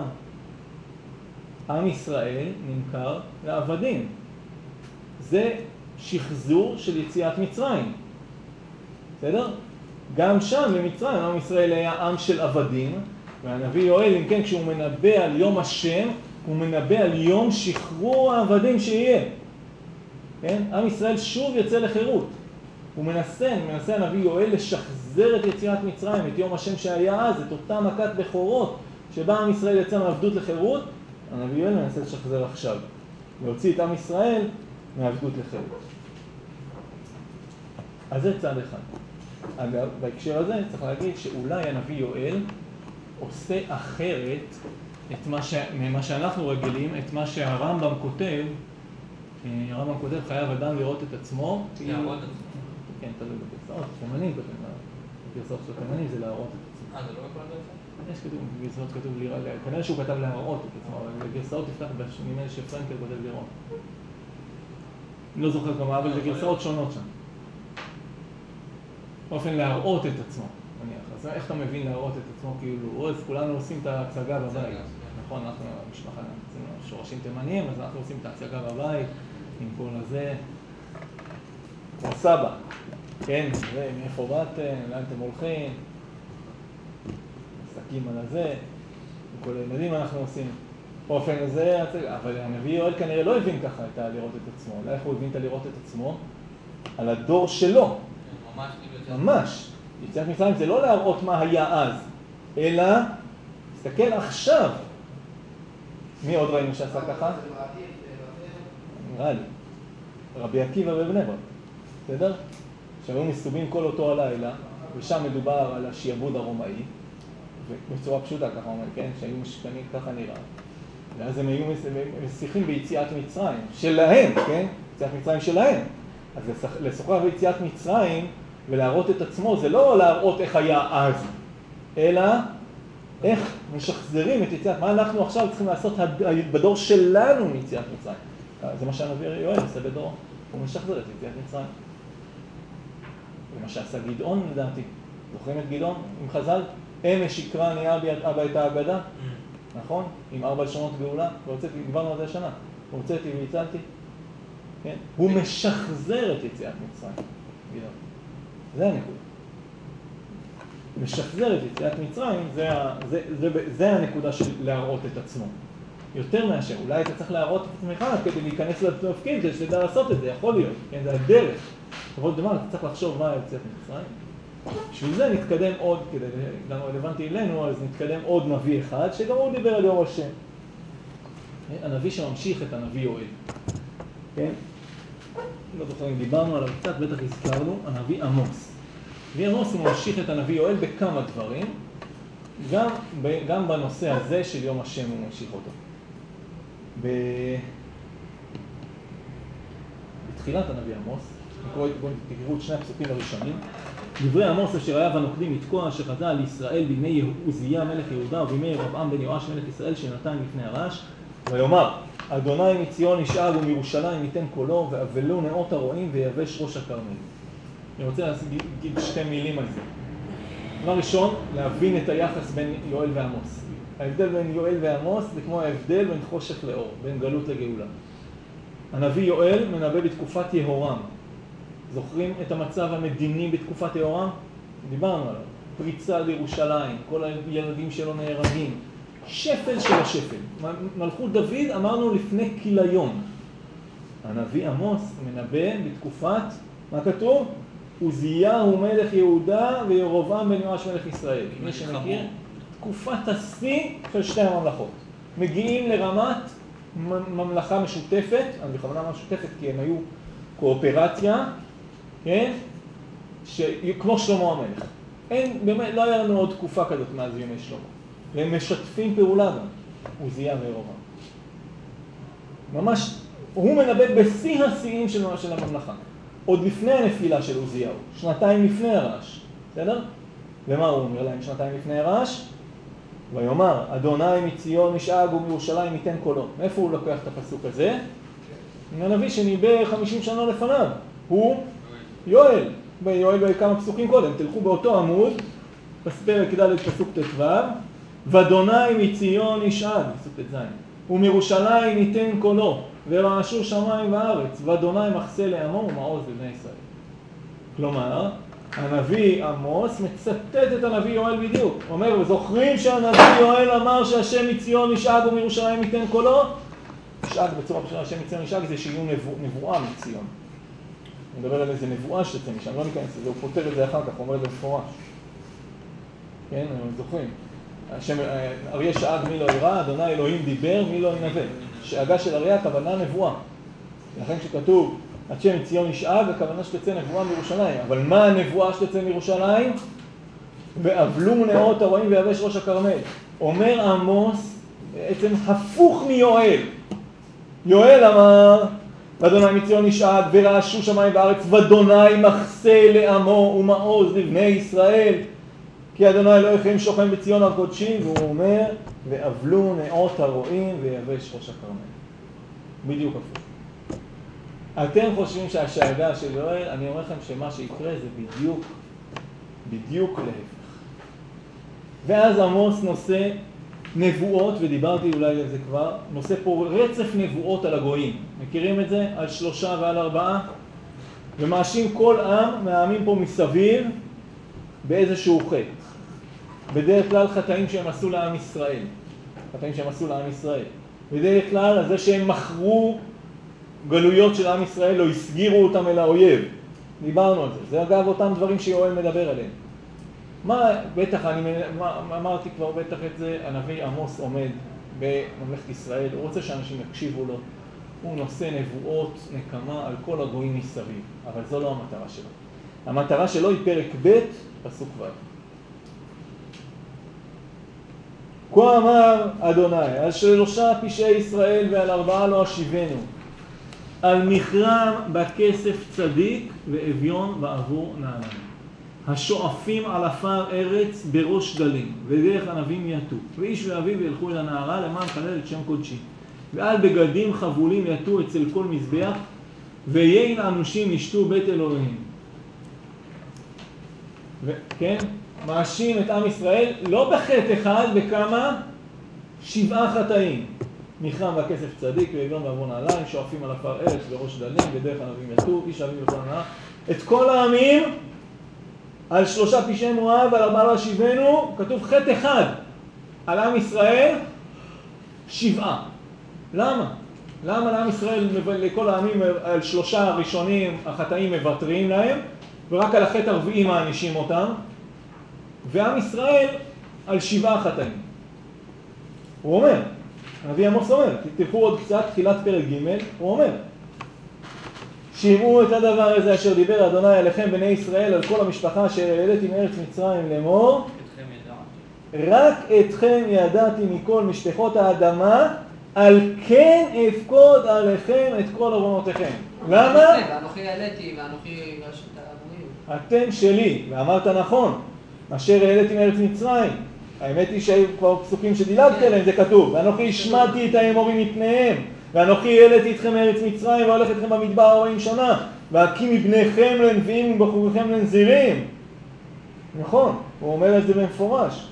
עם ישראל נמכר לעבדים. זה שחזור של יציאת מצרים. בסדר? גם שם במצרים עם ישראל היה עם של עבדים, והנביא יואל, אם כן, כשהוא מנבא על יום השם, הוא מנבא על יום שחרור העבדים שיהיה. כן? עם ישראל שוב יצא לחירות. הוא מנסה, מנסה הנביא יואל לשחזר את יציאת מצרים, את יום השם שהיה אז, את אותה מכת בכורות, שבה עם ישראל יצא מעבדות לחירות, הנביא יואל מנסה לשחזר עכשיו. להוציא את עם ישראל מעבדות לחירות. אז זה צד אחד. אגב, בהקשר הזה צריך להגיד שאולי הנביא יואל עושה אחרת את מה ש... ממה שאנחנו רגילים, את מה שהרמב"ם כותב. הרמב"ם כותב חייב אדם לראות את עצמו. להראות את עצמו. כן, תלוי בגרסאות, תימנים, בגרסאות של תימנים זה להראות את עצמו. אה, זה לא בכל הגרסאות? יש כתוב, בגרסאות כתוב לראות, כנראה שהוא כתב להראות את עצמו, אבל בגרסאות תפתח נדמה לי שפרנקל כותב לראות. אני לא זוכר כמה, אבל זה גרסאות שונות שם. באופן להראות את עצמו, נניח. אז איך אתה מבין להראות את עצמו? כאילו, אז כולנו עושים את ההצגה בבית. נכון, אנחנו, המשפחה, שורשים תימניים, אז אנחנו עושים את ההצגה בבית, עם כל הזה. כמו סבא, כן, ומאיפה באתם, לאן אתם הולכים, מסתכלים על הזה, וכל הילדים אנחנו עושים. באופן הזה, אבל הנביא יואל כנראה לא הבין ככה את הלראות את עצמו. אולי איך הוא הבין את הלראות את עצמו? על הדור שלו. ממש. ממש. יציאת מצרים זה לא להראות מה היה אז, אלא תסתכל עכשיו. מי עוד ראינו שעשה ככה? נראה לי. רבי עקיבא בבני ברק. בסדר? שהיו מסתובבים כל אותו הלילה, ושם מדובר על השיעבוד הרומאי, ובצורה פשוטה ככה אומר, כן? שהיו משכנים ככה נראה. ואז הם היו משיחים ביציאת מצרים, שלהם, כן? יציאת מצרים שלהם. אז לשוחח ביציאת מצרים ולהראות את עצמו, זה לא להראות איך היה אז, אלא איך משחזרים את יציאת, מה אנחנו עכשיו צריכים לעשות בדור שלנו מיציאת מצרים. זה מה שהנביא יואל עושה בדור, הוא משחזר את יציאת מצרים. מה שעשה גדעון לדעתי. זוכרים את גדעון עם חז"ל? אמש יקרא נהיה בי אבא את האגדה, נכון? עם ארבע לשונות גאולה, והוצאתי, דיברנו על זה השנה, הוצאתי והצלתי. כן? הוא משחזר את יציאת מצרים, גדעון. זה הנקודה. משחזר את יציאת מצרים, זה, זה, זה, זה הנקודה של להראות את עצמו. יותר מאשר, אולי אתה צריך להראות את עצמך כדי להיכנס לתפקיד, כדי שתדע לעשות את זה, יכול להיות, כן? זה הדרך. אבל דבר, אתה צריך לחשוב מה יציאת מצרים. בשביל זה נתקדם עוד, כדי גם רלוונטי אלינו, אז נתקדם עוד נביא אחד, שגם הוא דיבר על יום השם. הנביא שממשיך את הנביא יואל. כן? לא זוכר אם דיברנו עליו קצת, בטח הזכרנו, הנביא עמוס. הנביא עמוס הוא ממשיך את הנביא יואל בכמה דברים, גם, גם בנושא הזה של יום השם הוא ממשיך אותו. ב... בתחילת הנביא עמוס, בואו תקראו את שני הפסוקים הראשונים, דברי עמוס אשר היה ונוקדים לתקוע שחזה על ישראל בימי עוזיה מלך יהודה ובימי ירבעם בן יואש מלך ישראל שנתן לפני הרש, ויאמר אדוני מציון ישאג ומירושלים ייתן קולו ואבלו נאות הרועים ויבש ראש הכרמל. אני רוצה להגיד שתי מילים על זה. דבר ראשון, להבין את היחס בין יואל ועמוס. ההבדל בין יואל ועמוס זה כמו ההבדל בין חושך לאור, בין גלות לגאולה. הנביא יואל מנבא בתקופת יהורם. זוכרים את המצב המדיני בתקופת יהורם? דיברנו עליו. פריצה לירושלים, כל הילדים שלו נהרגים. שפל של השפל. מלכות דוד אמרנו לפני כיליון. הנביא עמוס מנבא בתקופת, מה כתוב? עוזיהו מלך יהודה וירבעם בן יואש מלך ישראל. מי שמכיר? תקופת השיא של שתי הממלכות. מגיעים לרמת ממלכה משותפת, אני בכוונה משותפת כי הם היו קואופרציה, כן? כמו שלמה המלך. אין, באמת, לא היה לנו עוד תקופה כזאת מאז ימי שלמה. והם משתפים פעולה גם, עוזיה וירבעם. ממש, הוא מנבא בשיא השיאים של, של הממלכה. עוד לפני הנפילה של עוזיהו, שנתיים לפני הרעש. בסדר? ומה הוא אומר להם שנתיים לפני הרעש? ויאמר, אדוני מציון ישאג ומירושלים ייתן קולו. מאיפה הוא לוקח את הפסוק הזה? מהנביא שניבא חמישים שנה לפניו. הוא יואל. ביואל היו כמה פסוקים קודם. תלכו באותו עמוד, פרק ד' פסוק ט"ו. ואדוני מציון ישאג, פסוק ט"ז. ומירושלים ייתן קולו, ורעשו שמיים וארץ, ואדוני מחסה לעמו ומעוז לבני ישראל. כלומר, הנביא עמוס מצטט את הנביא יואל בדיוק. הוא אומר, זוכרים שהנביא יואל אמר שהשם מציון ישאג ומירושלים ייתן קולו? ישאג בצורה פשוטה, השם מציון ישאג זה שיהיו נבוא, נבואה מציון. אני מדבר על איזה נבואה שתצא משם, לא ניכנס לזה, הוא פותר את זה אחר כך, הוא אומר את זה מפורש. כן, זוכרים. השם, אריה שאג מי לא יראה, אדוני אלוהים דיבר, מי לא ינבא. שאגה של אריה, הכוונה נבואה. לכן כשכתוב, השם מציון ישאג, הכוונה שתצא נבואה מירושלים. אבל מה הנבואה שתצא מירושלים? ואבלו נאות הרועים ויבש ראש הכרמל. אומר עמוס, בעצם הפוך מיואל. יואל אמר, ואדוני מציון ישאג ורעשו שמיים וארץ, ואדוני מחסה לעמו ומעוז לבני ישראל. כי אדוני אלוהיכם שוכן בציון הר קודשי, והוא אומר, ואבלו נאות הרועים ויבש ראש הכרמל. בדיוק הפוך. אתם חושבים שהשאגה של יואל, אני אומר לכם שמה שיקרה זה בדיוק, בדיוק להפך. ואז עמוס נושא נבואות, ודיברתי אולי על זה כבר, נושא פה רצף נבואות על הגויים. מכירים את זה? על שלושה ועל ארבעה? ומאשים כל עם מהעמים פה מסביב באיזשהו חטא. בדרך כלל חטאים שהם עשו לעם ישראל. חטאים שהם עשו לעם ישראל. בדרך כלל על זה שהם מכרו גלויות של עם ישראל, לא הסגירו אותם אל האויב. דיברנו על זה. זה אגב אותם דברים שיואל מדבר עליהם. מה, בטח, אני אמרתי כבר בטח את זה, הנביא עמוס עומד בממלכת ישראל, הוא רוצה שאנשים יקשיבו לו, הוא נושא נבואות, נקמה על כל הגויים מסביב, אבל זו לא המטרה שלו. המטרה שלו היא פרק ב' פסוק ו'. כה אמר אדוני, על שלושה פשעי ישראל ועל ארבעה לא אשיבנו, על מכרם בכסף צדיק ואביון בעבור נעליים. השואפים על עפר ארץ בראש גלים, ודרך ענבים יתו, ואיש ואביו ילכו אל הנערה למען חלל את שם קודשי. ועל בגדים חבולים יתו אצל כל מזבח, ויין אנושים ישתו בית אלוהים. כן? מאשים את עם ישראל לא בחטא אחד, בכמה? שבעה חטאים. מיחרם והכסף צדיק, ועגלון ועוון נעליים, שואפים על עפר ארץ וראש דלים, בדרך הנביאים יטו, איש אביב וכל הנאה. את כל העמים, על שלושה פשעי מואב ועל ארבעה להשיבנו, כתוב חטא אחד. על עם ישראל, שבעה. למה? למה לעם ישראל, לכל העמים, על שלושה הראשונים החטאים מוותרים להם, ורק על החטא הרביעי מענישים אותם, ועם ישראל על שבעה חטאים. הוא אומר, הנביא עמוס אומר, תלכו עוד קצת, תחילת פרק ג', הוא אומר, שמעו את הדבר הזה אשר דיבר אדוני עליכם בני ישראל, על כל המשפחה אשר העליתי מארץ מצרים לאמור, רק אתכם ידעתי מכל משפחות האדמה, על כן אפקוד עליכם את כל עוונותיכם. למה? ואנוכי העליתי, ואנוכי רשות הגויים. אתם שלי, ואמרת נכון, אשר העליתי מארץ מצרים. האמת היא שהיו כבר פסוקים שדילגתי עליהם, זה כתוב. ואנוכי השמדתי את האמורים מפניהם, ואנוכי העליתי אתכם מארץ מצרים, והולך אתכם במדבר ארבעים שנה, והקים מבניכם לנביאים ובחוריכם לנזירים. נכון, הוא אומר את זה במפורש.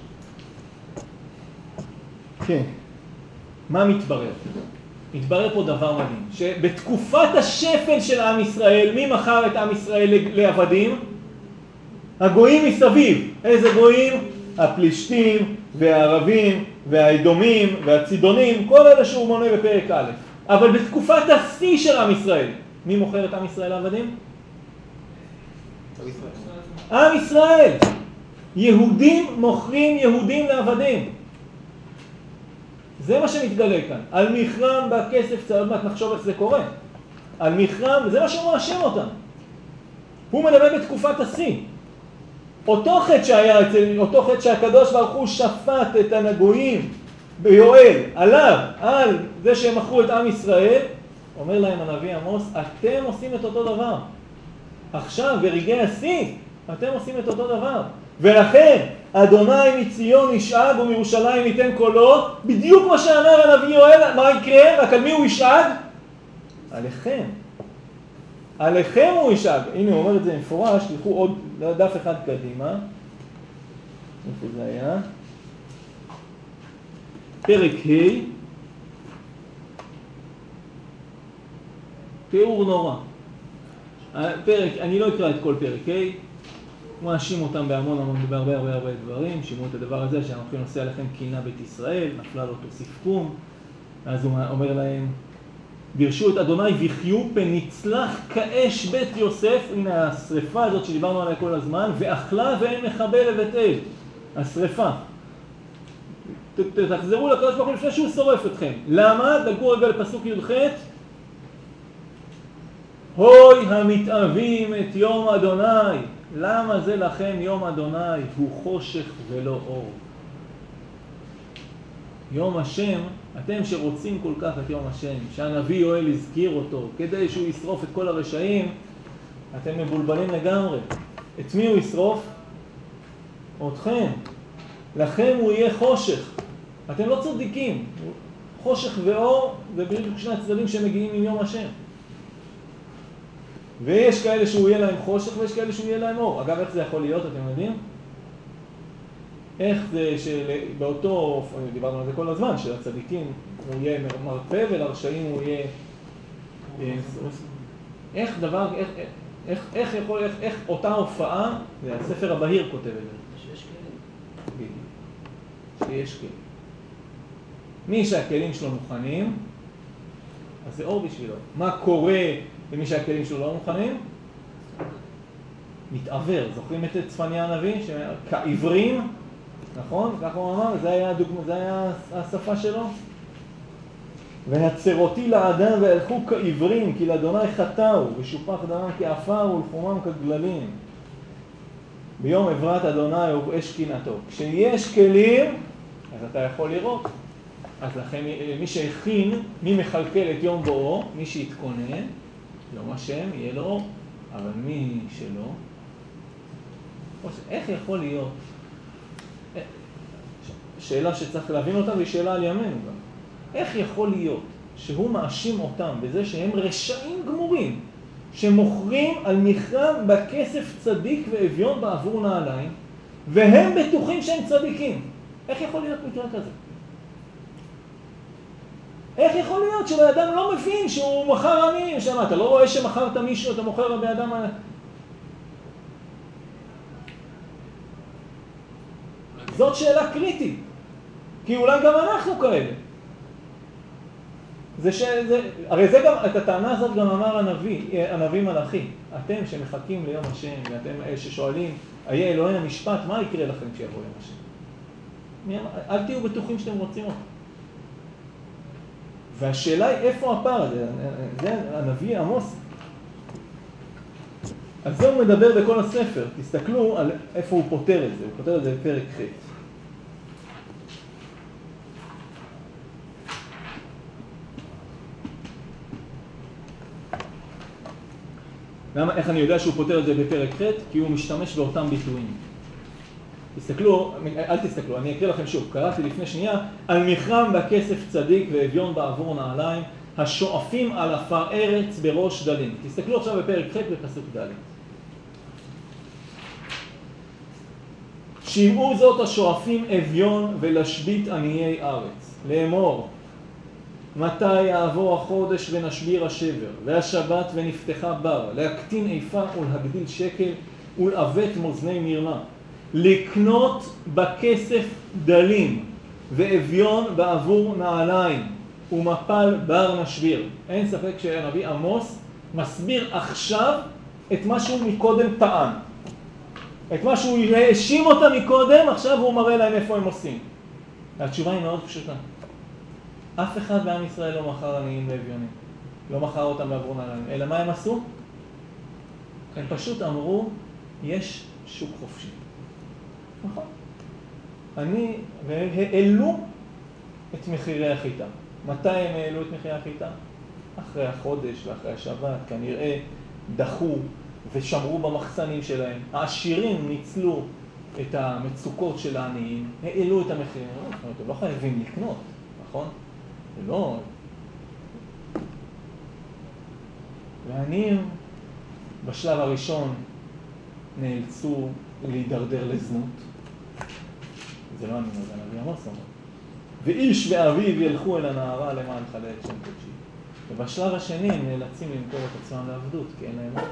כן. מה מתברר? מתברר פה דבר מדהים, שבתקופת השפל של עם ישראל, מי מכר את עם ישראל לעבדים? הגויים מסביב. איזה גויים? הפלישתים והערבים והאדומים והצידונים, כל אלה שהוא מונה בפרק א'. אבל בתקופת השיא של עם ישראל, מי מוכר את עם ישראל לעבדים? עם ישראל. יהודים מוכרים יהודים לעבדים. זה מה שמתגלה כאן. על מיחרם בכסף צעד, מעט נחשוב איך זה קורה. על מיחרם, זה מה שהוא מאשים אותם. הוא מדבר בתקופת השיא. אותו חטא שהיה, אותו חטא שהקדוש ברוך הוא שפט את הנגויים ביואל, עליו, על זה שהם מכרו את עם ישראל, אומר להם הנביא עמוס, אתם עושים את אותו דבר. עכשיו, ברגעי השיא, אתם עושים את אותו דבר. ולכן, אדוני מציון ישאג ומירושלים ייתן קולו, בדיוק מה שאמר הנביא יואל, מה יקרה? רק על מי הוא ישאג? עליכם. עליכם הוא ישאג. הנה, הוא אומר את זה מפורש, תלכו עוד דף אחד קדימה. איפה זה היה? פרק ה', תיאור נורא. פרק, אני לא אקרא את כל פרק ה', הוא מאשים אותם בהמון המון, בהרבה הרבה הרבה דברים, שימו את הדבר הזה שאנחנו יכולים לעשות עליכם קינה בית ישראל, נפלה לו תוסיף קום, אז הוא אומר להם, דרשו את אדוני וחיו פן נצלח כאש בית יוסף, הנה השריפה הזאת שדיברנו עליה כל הזמן, ואכלה ואין מחבל לבית אל, השריפה. תחזרו לקדוש ברוך הוא לפני שהוא שורף אתכם. למה? דלגו רגע לפסוק י"ח, הוי המתאבים את יום אדוני. למה זה לכם יום אדוני? הוא חושך ולא אור. יום השם, אתם שרוצים כל כך את יום השם, שהנביא יואל הזכיר אותו, כדי שהוא ישרוף את כל הרשעים, אתם מבולבלים לגמרי. את מי הוא ישרוף? אתכם. לכם הוא יהיה חושך. אתם לא צדיקים. חושך ואור זה בדיוק שני הצדדים שמגיעים עם יום השם. ויש כאלה שהוא יהיה להם חושך ויש כאלה שהוא יהיה להם אור. אגב, איך זה יכול להיות, אתם יודעים? איך זה שבאותו, דיברנו על זה כל הזמן, שלצדיקים הוא יהיה מרפא ולרשעים הוא יהיה... איך דבר, איך, איך, איך יכול, איך, איך אותה הופעה, זה הספר הבהיר כותב את זה. שיש כלים. שיש כלים. מי שהכלים שלו מוכנים, אז זה אור בשבילו. מה קורה למי שהכלים שלו לא מוכנים? מתעבר. זוכרים את צפניה הנביא? כעיוורים, נכון? ככה הוא אמר, זה היה, הדוגמה, זה היה השפה שלו. והצרותי לאדם והלכו כעיוורים, כי לאדוני חטאו, ושופח דמם כעפר ולחומם כגללים. ביום עברת אדוני ובאש קנאתו. כשיש כלים, אז אתה יכול לראות. אז לכן מי שהכין, מי מחלקל את יום בואו, מי שהתכונן, יום השם יהיה לו אור. אבל מי שלא, איך יכול להיות? שאלה שצריך להבין אותה והיא שאלה על ימינו גם. איך יכול להיות שהוא מאשים אותם בזה שהם רשעים גמורים? שמוכרים על מכרם בכסף צדיק ואביון בעבור נעליים, והם בטוחים שהם צדיקים. איך יכול להיות מקרה כזה? איך יכול להיות שבאדם לא מבין שהוא מכר עניים? שמה, אתה לא רואה שמכרת מישהו, אתה מוכר באדם... זאת שאלה קריטית, כי אולי גם אנחנו כאלה. זה ש... זה... הרי זה גם, את הטענה הזאת גם אמר הנביא, הנביא מלאכי. אתם שמחכים ליום השם, ואתם ששואלים, היה אלוהי המשפט, מה יקרה לכם כשיבוא יום השם? אל תהיו בטוחים שאתם רוצים אותו. והשאלה היא איפה הפער הזה, זה הנביא עמוס. על זה הוא מדבר בכל הספר, תסתכלו על איפה הוא פותר את זה, הוא פותר את זה בפרק ח'. למה, איך אני יודע שהוא פותר את זה בפרק ח'? כי הוא משתמש באותם ביטויים. תסתכלו, אל תסתכלו, אני אקריא לכם שוב, קראתי לפני שנייה, על מכרם בכסף צדיק ואביון בעבור נעליים, השואפים על עפר ארץ בראש דלים. תסתכלו עכשיו בפרק ח' בפסוק ד'. שמעו זאת השואפים אביון ולשבית עניי ארץ, לאמור, מתי יעבור החודש ונשביר השבר, והשבת ונפתחה בר, להקטין איפה ולהגדיל שקל ולעוות מאזני מרמה, לקנות בכסף דלים ואביון בעבור נעליים ומפל בר נשביר. אין ספק שהנביא עמוס מסביר עכשיו את מה שהוא מקודם טען. את מה שהוא האשים אותה מקודם, עכשיו הוא מראה להם איפה הם עושים. התשובה היא מאוד פשוטה. אף אחד בעם ישראל לא מכר עניים לאביונים. לא מכר אותם בעבור נעליים. אלא מה הם עשו? הם פשוט אמרו, יש שוק חופשי. נכון. אני, והם העלו את מחירי החיטה. מתי הם העלו את מחירי החיטה? אחרי החודש ואחרי השבת, כנראה דחו ושמרו במחסנים שלהם. העשירים ניצלו את המצוקות של העניים, העלו את המחירים. אתם לא חייבים לקנות, נכון? זה לא... והעניים בשלב הראשון נאלצו להידרדר לזנות. זה לא אני אומר, זה הנביא עמוס אומר. ואיש ואביו ילכו אל הנערה למען חלה את שם קודשי. ובשלב השני הם נאלצים למכור את עצמם לעבדות, כי אין להם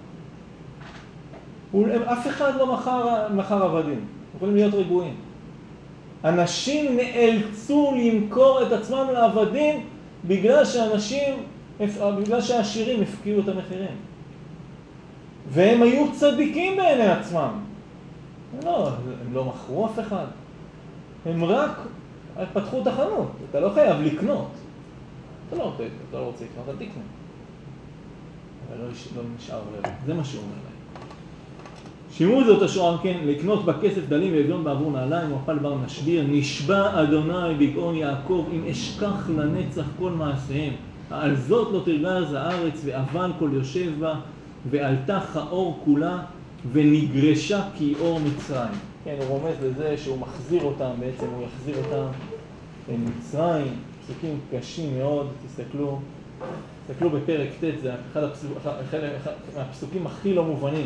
עוד. אף אחד לא מכר, מכר עבדים, יכולים להיות ריבועים. אנשים נאלצו למכור את עצמם לעבדים בגלל שאנשים, בגלל שהעשירים הפקיעו את המחירים. והם היו צדיקים בעיני עצמם. לא, הם לא מכרו אף אחד. הם רק פתחו את החנות. אתה לא חייב לקנות. אתה לא, אתה לא רוצה לקנות, אתה תקנה. אבל לא, לא נשאר לב. זה מה שהוא אומר להם. שמעו זאת השוער, כן, לקנות בכסף דלים ואביון בעבור נעליים ומפל בר נשביר, נשבע אדוני בגאון יעקב אם אשכח לנצח כל מעשיהם. על זאת לא תרגז הארץ ואבן כל יושב בה, ועלתה חאור כולה ונגרשה כאור מצרים. כן, הוא רומז לזה שהוא מחזיר אותם, בעצם הוא יחזיר אותם למצרים. פסוקים קשים מאוד, תסתכלו, תסתכלו בפרק ט', זה אחד, הפסוק, אחד, אחד מהפסוקים הכי לא מובנים.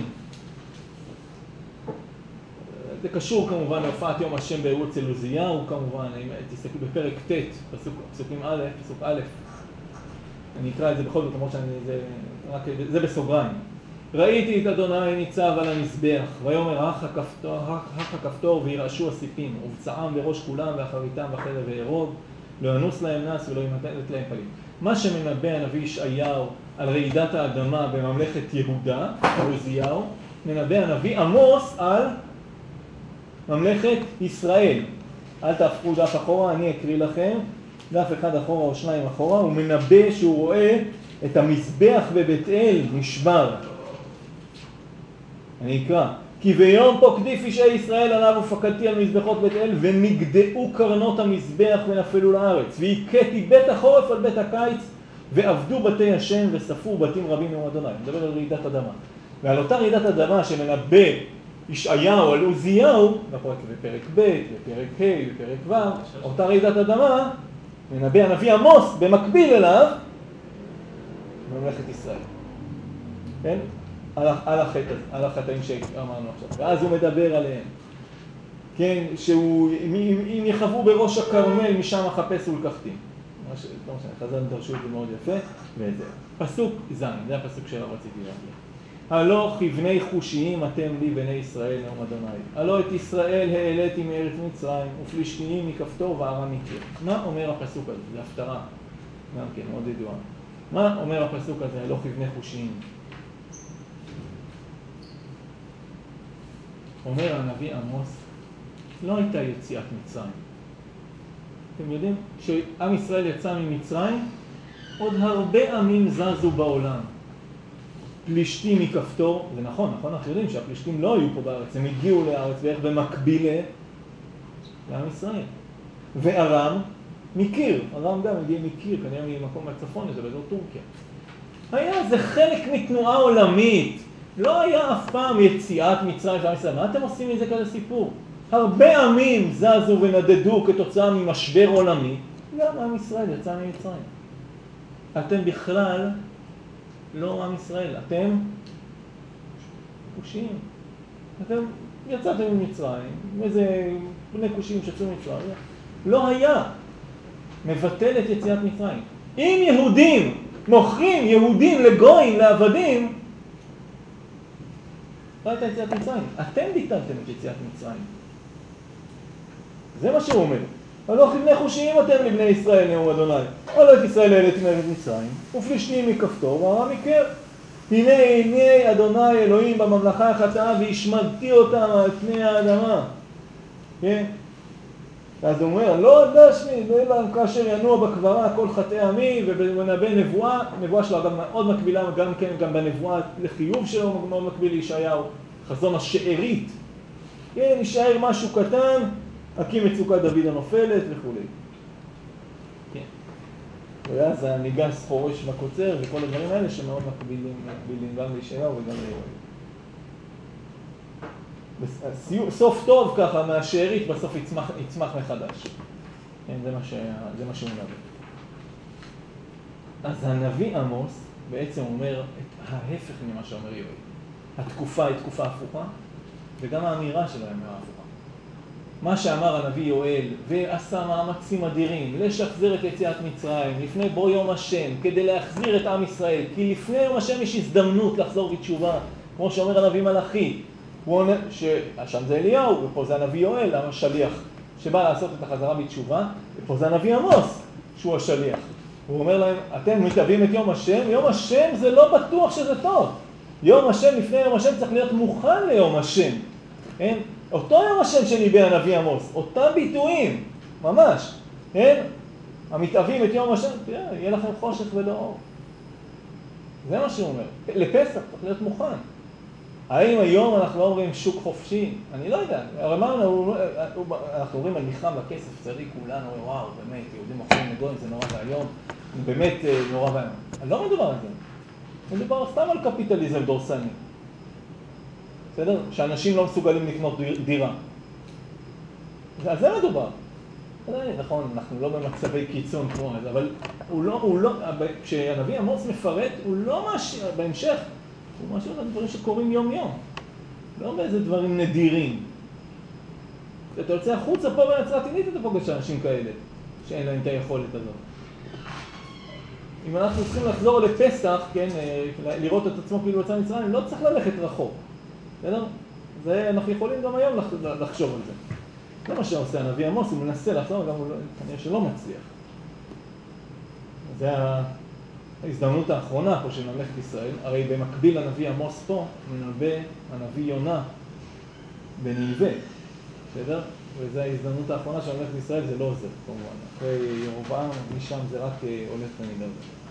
זה קשור כמובן להופעת יום השם באהוד אצל עוזיהו, כמובן, אם תסתכלו בפרק ט', פסוק, פסוקים א', פסוק א', אני אקרא את זה בכל זאת, למרות שאני, זה, רק, זה בסוגריים. ראיתי את אדוני ניצב על המזבח, ויאמר הך הכפתור, הך הכפתור וירעשו הסיפים, ובצעם בראש כולם ואחריתם בחדר וארוב, לא ינוס להם נס ולא ימתנת להם פלים. מה שמנבא הנביא ישעיהו על רעידת האדמה בממלכת יהודה, עוזיהו, מנבא הנביא עמוס על ממלכת ישראל. אל תהפכו דף אחורה, אני אקריא לכם, דף אחד אחורה או שניים אחורה, הוא מנבא שהוא רואה את המזבח בבית אל נשבר. אני אקרא. כי ביום פוקדי אישי ישראל עליו ופקדתי על מזבחות בית אל ונגדעו קרנות המזבח ונפלו לארץ והכיתי בית החורף על בית הקיץ ועבדו בתי השם וספרו בתים רבים עם אדוני. מדבר על רעידת אדמה. ועל אותה רעידת אדמה שמנבא ישעיהו על עוזיהו, בפרק ב', בפרק ה', בפרק ו', אותה רעידת אדמה מנבא הנביא עמוס במקביל אליו ממלכת ישראל. כן? על, על החטא, על החטאים שאמרנו עכשיו. ואז הוא מדבר עליהם. כן, שהוא, אם, אם יחוו בראש הכרמל, משם החפש ולקחתי. לא משנה, חז"ל דרשו את זה מאוד יפה, וזה. פסוק זין, זה הפסוק שלו רציתי להגיד. הלא כבני חושיים אתם לי בני ישראל נאום אדוני. הלא את ישראל העליתי מארץ מצרים, ופלישתיים מכפתור וארם מקיר. מה אומר הפסוק הזה? זה הפטרה. גם כן, מאוד ידועה. מה אומר הפסוק הזה? הלא כבני חושיים. אומר הנביא עמוס, לא הייתה יציאת מצרים. אתם יודעים, כשעם ישראל יצא ממצרים, עוד הרבה עמים זזו בעולם. פלישתים מכפתור, זה נכון, נכון, אנחנו יודעים שהפלישתים לא היו פה בארץ, הם הגיעו לארץ בערך במקביל לעם ישראל. וארם מקיר, ארם גם הגיע מקיר, כנראה ממקום מהצפון, זה באזור טורקיה. היה, זה חלק מתנועה עולמית. לא היה אף פעם יציאת מצרים של עם ישראל. מה אתם עושים מזה כזה סיפור? הרבה עמים זזו ונדדו כתוצאה ממשבר עולמי. גם עם ישראל יצא ממצרים. אתם בכלל לא עם ישראל, אתם כושים. אתם יצאתם ממצרים, איזה בני כושים שיצאו ממצרים. לא היה מבטל את יציאת מצרים. אם יהודים מוכרים יהודים לגויים, לעבדים, לא הייתה יציאת מצרים. אתם ביטלתם את יציאת מצרים. זה מה שהוא אומר. הלא כבני חושיים אתם לבני ישראל נאום אדוני. הלא את ישראל העליתי מארץ מצרים, ופלישתים מכפתור וארם מקיר. הנה הנה אדוני אלוהים בממלכה החטאה והשמדתי אותם על פני האדמה. כן? אז הוא אומר, לא דשני, אלא כאשר ינוע בקברה כל חטאי עמי, ובנבא נבואה, נבואה שלו גם מאוד מקבילה, גם כן, גם בנבואה לחיוב שלו מאוד מקביל לישעיהו, חזון השארית. כן, יישאר משהו קטן, הקים מצוקת דוד הנופלת וכו'. כן. ואז הניגש חורש בקוצר וכל הדברים האלה שמאוד מקבילים, מקבילים גם לישעיהו וגם ליואל. סוף טוב ככה מהשארית בסוף יצמח, יצמח מחדש. כן, זה מה, ש... זה מה שהוא מדבר. אז הנביא עמוס בעצם אומר את ההפך ממה שאומר יואל. התקופה היא תקופה הפוכה, וגם האמירה שלו היא אמירה הפוכה. מה שאמר הנביא יואל, ועשה מאמצים אדירים לשחזר את יציאת מצרים לפני בוא יום השם, כדי להחזיר את עם ישראל, כי לפני יום השם יש הזדמנות לחזור בתשובה, כמו שאומר הנביא מלאכי. שם זה אליהו, ופה זה הנביא יואל, השליח, שבא לעשות את החזרה בתשובה, ופה זה הנביא עמוס, שהוא השליח. הוא אומר להם, אתם מתאבים את יום השם, יום השם זה לא בטוח שזה טוב. יום השם, לפני יום השם צריך להיות מוכן ליום השם. כן? אותו יום השם שניבא הנביא עמוס, אותם ביטויים, ממש. כן? המתאבים את יום השם, תראה, יהיה לכם חושך ולא אור. זה מה שהוא אומר. לפסח צריך להיות מוכן. האם היום אנחנו לא אומרים שוק חופשי? אני לא יודע. אמרנו, אנחנו אומרים על מלחמה בכסף, צריך כולנו, וואו, באמת, יהודים מוכרים לגויים, זה נורא והיום, באמת נורא והיום. אני לא מדובר על זה. מדובר סתם על קפיטליזם דורסני. בסדר? שאנשים לא מסוגלים לקנות דירה. על זה מדובר. נכון, אנחנו לא במצבי קיצון כמו זה, אבל הוא לא, הוא לא, כשהנביא עמוס מפרט, הוא לא משאיר, בהמשך, הוא משאיר את הדברים שקורים יום יום. לא באיזה דברים נדירים. אתה יוצא החוצה פה בנצרת עילית, אתה פוגש אנשים כאלה, שאין להם את היכולת הזאת. אם אנחנו צריכים לחזור לפסח, כן, לראות את עצמו כאילו יצא מצרים, לא צריך ללכת רחוק. בסדר? זה, אנחנו יכולים גם היום לחשוב על זה. זה מה שעושה הנביא עמוס, הוא מנסה לחזור, גם הוא כנראה שלא מצליח. זה ההזדמנות האחרונה פה של ממלכת ישראל. הרי במקביל לנביא עמוס פה, מנבא הנביא יונה בנלווה. בסדר? וזו ההזדמנות האחרונה של ממלכת ישראל, זה לא עוזר, כמובן. אחרי ירבעם, משם זה רק הולך ונדבר.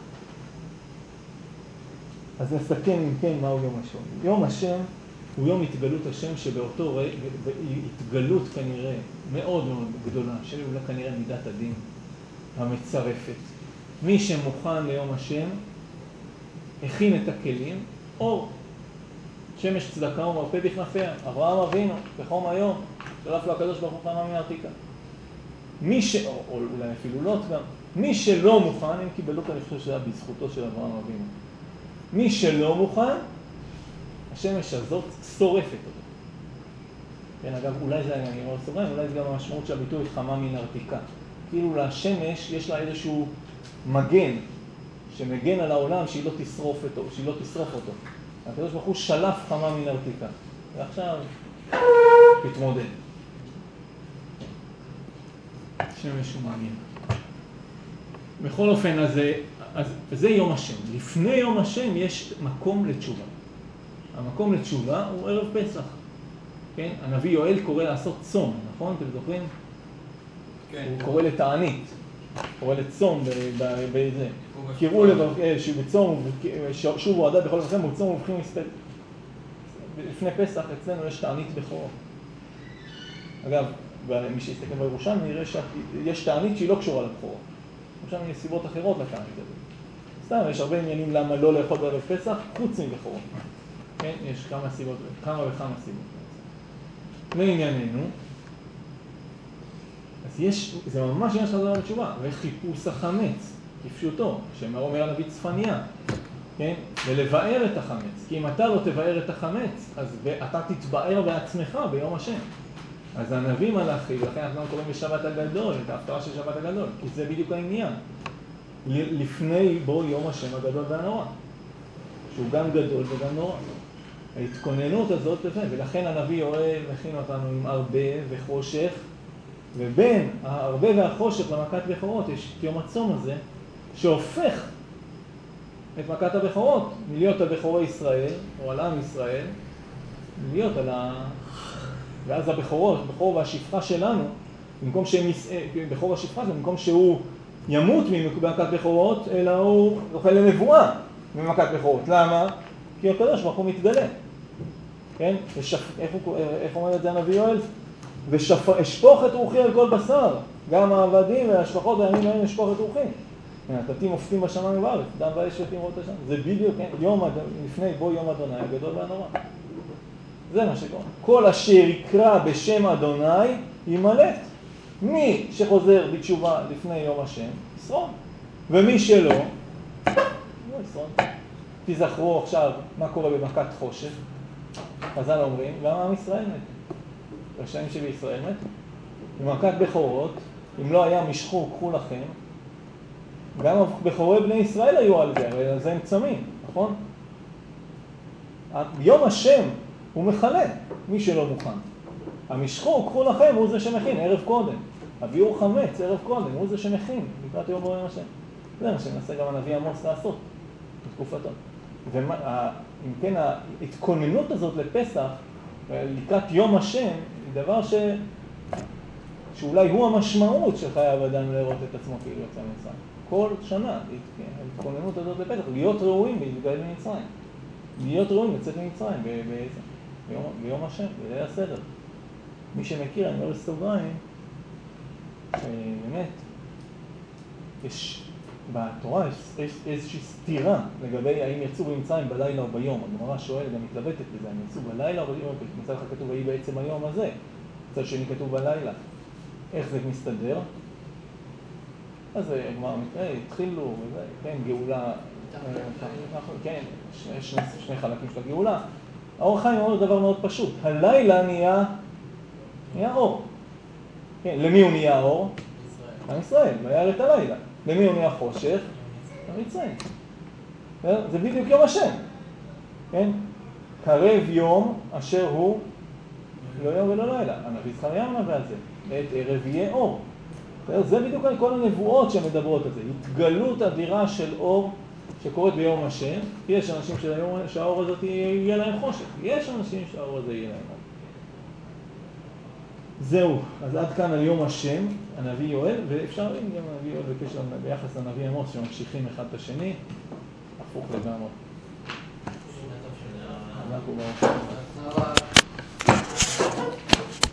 אז נסכם אם כן מהו יום השם. יום השם הוא יום התגלות השם שבאותו רגע, התגלות כנראה מאוד מאוד גדולה, של אולי כנראה מידת הדין המצרפת. מי שמוכן ליום השם, הכין את הכלים, אור, שמש צדקה ומרפא בכנפיה, אברהם אבינו, בחום היום, שלף לו הקדוש ברוך הוא פעמה מהעתיקה. מי ש... או אולי אפילו לוט גם, מי שלא מוכן, אם קיבלו כאן, אני חושב שזה היה בזכותו של אברהם אבינו. מי שלא מוכן, השמש הזאת שורפת אותו. כן, אגב, אולי זה, אני אומר סוגריים, אולי זה גם המשמעות של הביטוי חמה מן ארתיקה. כאילו לשמש יש לה איזשהו מגן, שמגן על העולם שהיא לא תשרוף אותו, שהיא לא תשרוף אותו. הקדוש ברוך הוא שלף חמה מן ארתיקה. ועכשיו, תתמודד. שמש הוא מעניין. בכל אופן, אז, אז זה יום השם. לפני יום השם יש מקום לתשובה. המקום לתשובה הוא ערב פסח. כן? הנביא יואל קורא לעשות צום, נכון? אתם זוכרים? כן. הוא קורא לתענית. קורא לצום בזה. קראו לברכם, שבצום, שובו עדה בכל לכם, ובצום ובכים מספק. לפני פסח אצלנו יש תענית בכורות. אגב, מי שיסתכל בירושלמי נראה שיש תענית שהיא לא קשורה לבכורות. עכשיו יש סיבות אחרות לתענית הזאת. סתם, יש הרבה עניינים למה לא לאכול בערב פסח, חוץ מבכורות. כן? יש כמה סיבות, כמה וכמה סיבות. לענייננו, אז יש, זה ממש עניין של חזרה בתשובה, וחיפוש החמץ, כפשוטו, שאומר הנביא צפניה, כן? ולבאר את החמץ, כי אם אתה לא תבאר את החמץ, אז אתה תתבאר בעצמך ביום השם. אז הנביא מלאכי, ולכן אנחנו קוראים בשבת הגדול, את ההפטרה של שבת הגדול, כי זה בדיוק העניין. לפני בו יום השם הגדול והנורא, שהוא גם גדול וגם נורא. ההתכוננות הזאת לפני, ולכן הנביא יואל מכין אותנו עם הרבה וחושך, ובין הרבה והחושך למכת בכורות יש את יום הצום הזה, שהופך את מכת הבכורות מלהיות על בכורי ישראל, או על עם ישראל, להיות על ה... ואז הבכורות, בכור והשפחה שלנו, במקום שהם יסע... בכור והשפחה שלנו, במקום שהוא ימות ממכת בכורות, אלא הוא זוכה לנבואה ממכת בכורות. למה? כי הקדוש ברוך הוא מתגלה. כן? ושפ... איך, הוא... איך אומר את זה הנביא יואל? ושפוך את רוחי על כל בשר, גם העבדים והשפחות והימים האלה אשפוך את רוחי. התתים מופתים בשמיים ובארץ, דם ואש ותמרות השם. זה בדיוק, כן? יום הד... לפני בו יום אדוני הגדול והנורא. זה מה שקורה. כל אשר יקרא בשם אדוני ימלט. מי שחוזר בתשובה לפני יום השם, ישרוד. ומי שלא, לא ישרוד. תזכרו עכשיו מה קורה במכת חושך. חז"ל אומרים, גם עם ישראל מת. רשעים שבישראל מת. במכת בכורות, אם לא היה משכו, קחו לכם, גם בכורי בני ישראל היו על זה, אבל זה הם צמים, נכון? יום השם הוא מחלה, מי שלא מוכן. המשכו, קחו לכם, הוא זה שמכין, ערב קודם. הביאו חמץ, ערב קודם, הוא זה שמכין, לקראת יום יום השם. זה מה שמנסה גם הנביא עמוס לעשות, בתקופתו. ואם כן, ההתכוננות הזאת לפסח, לקראת יום השם, היא דבר ש... שאולי הוא המשמעות של חייב אדם לראות את עצמו כאילו יצא ממצרים. כל שנה, ההתכוננות הזאת לפסח, להיות ראויים להתגאל ממצרים. להיות ראויים לצאת ממצרים ביום, ביום השם, בליל הסדר. מי שמכיר, אני אומר לסוגריים, שבאמת, יש בתורה יש איזושהי סתירה לגבי האם יצאו במצרים בלילה או ביום. הגמרא שואלת, גם מתלבטת בזה, הם יצאו בלילה או ביום, מצד אחד כתוב, היא בעצם היום הזה, מצד שני כתוב בלילה. איך זה מסתדר? אז הגמרא מתראה, התחילו, כן, גאולה, כן, שני, שני חלקים של הגאולה. האור החיים אומר דבר מאוד פשוט, הלילה נהיה, נהיה אור. כן, למי הוא נהיה אור? עם ישראל, וירא את הלילה. למי הוא נהיה חושך? המצרים. זה בדיוק יום השם. כן? קרב יום אשר הוא לא יום ולא לילה. הנביא זכריה מנבא על זה. את ערב יהיה אור. זה בדיוק כל הנבואות שמדברות על זה. התגלות אדירה של אור שקורית ביום השם. יש אנשים שהאור הזאת יהיה להם חושך. יש אנשים שהאור הזה יהיה להם אור. זהו, אז עד כאן על יום השם, הנביא יואל, ואפשר גם הנביא יואל בקשר ביחס לנביא עמוס שממשיכים אחד את השני, הפוך לגמרי. אנחנו לא...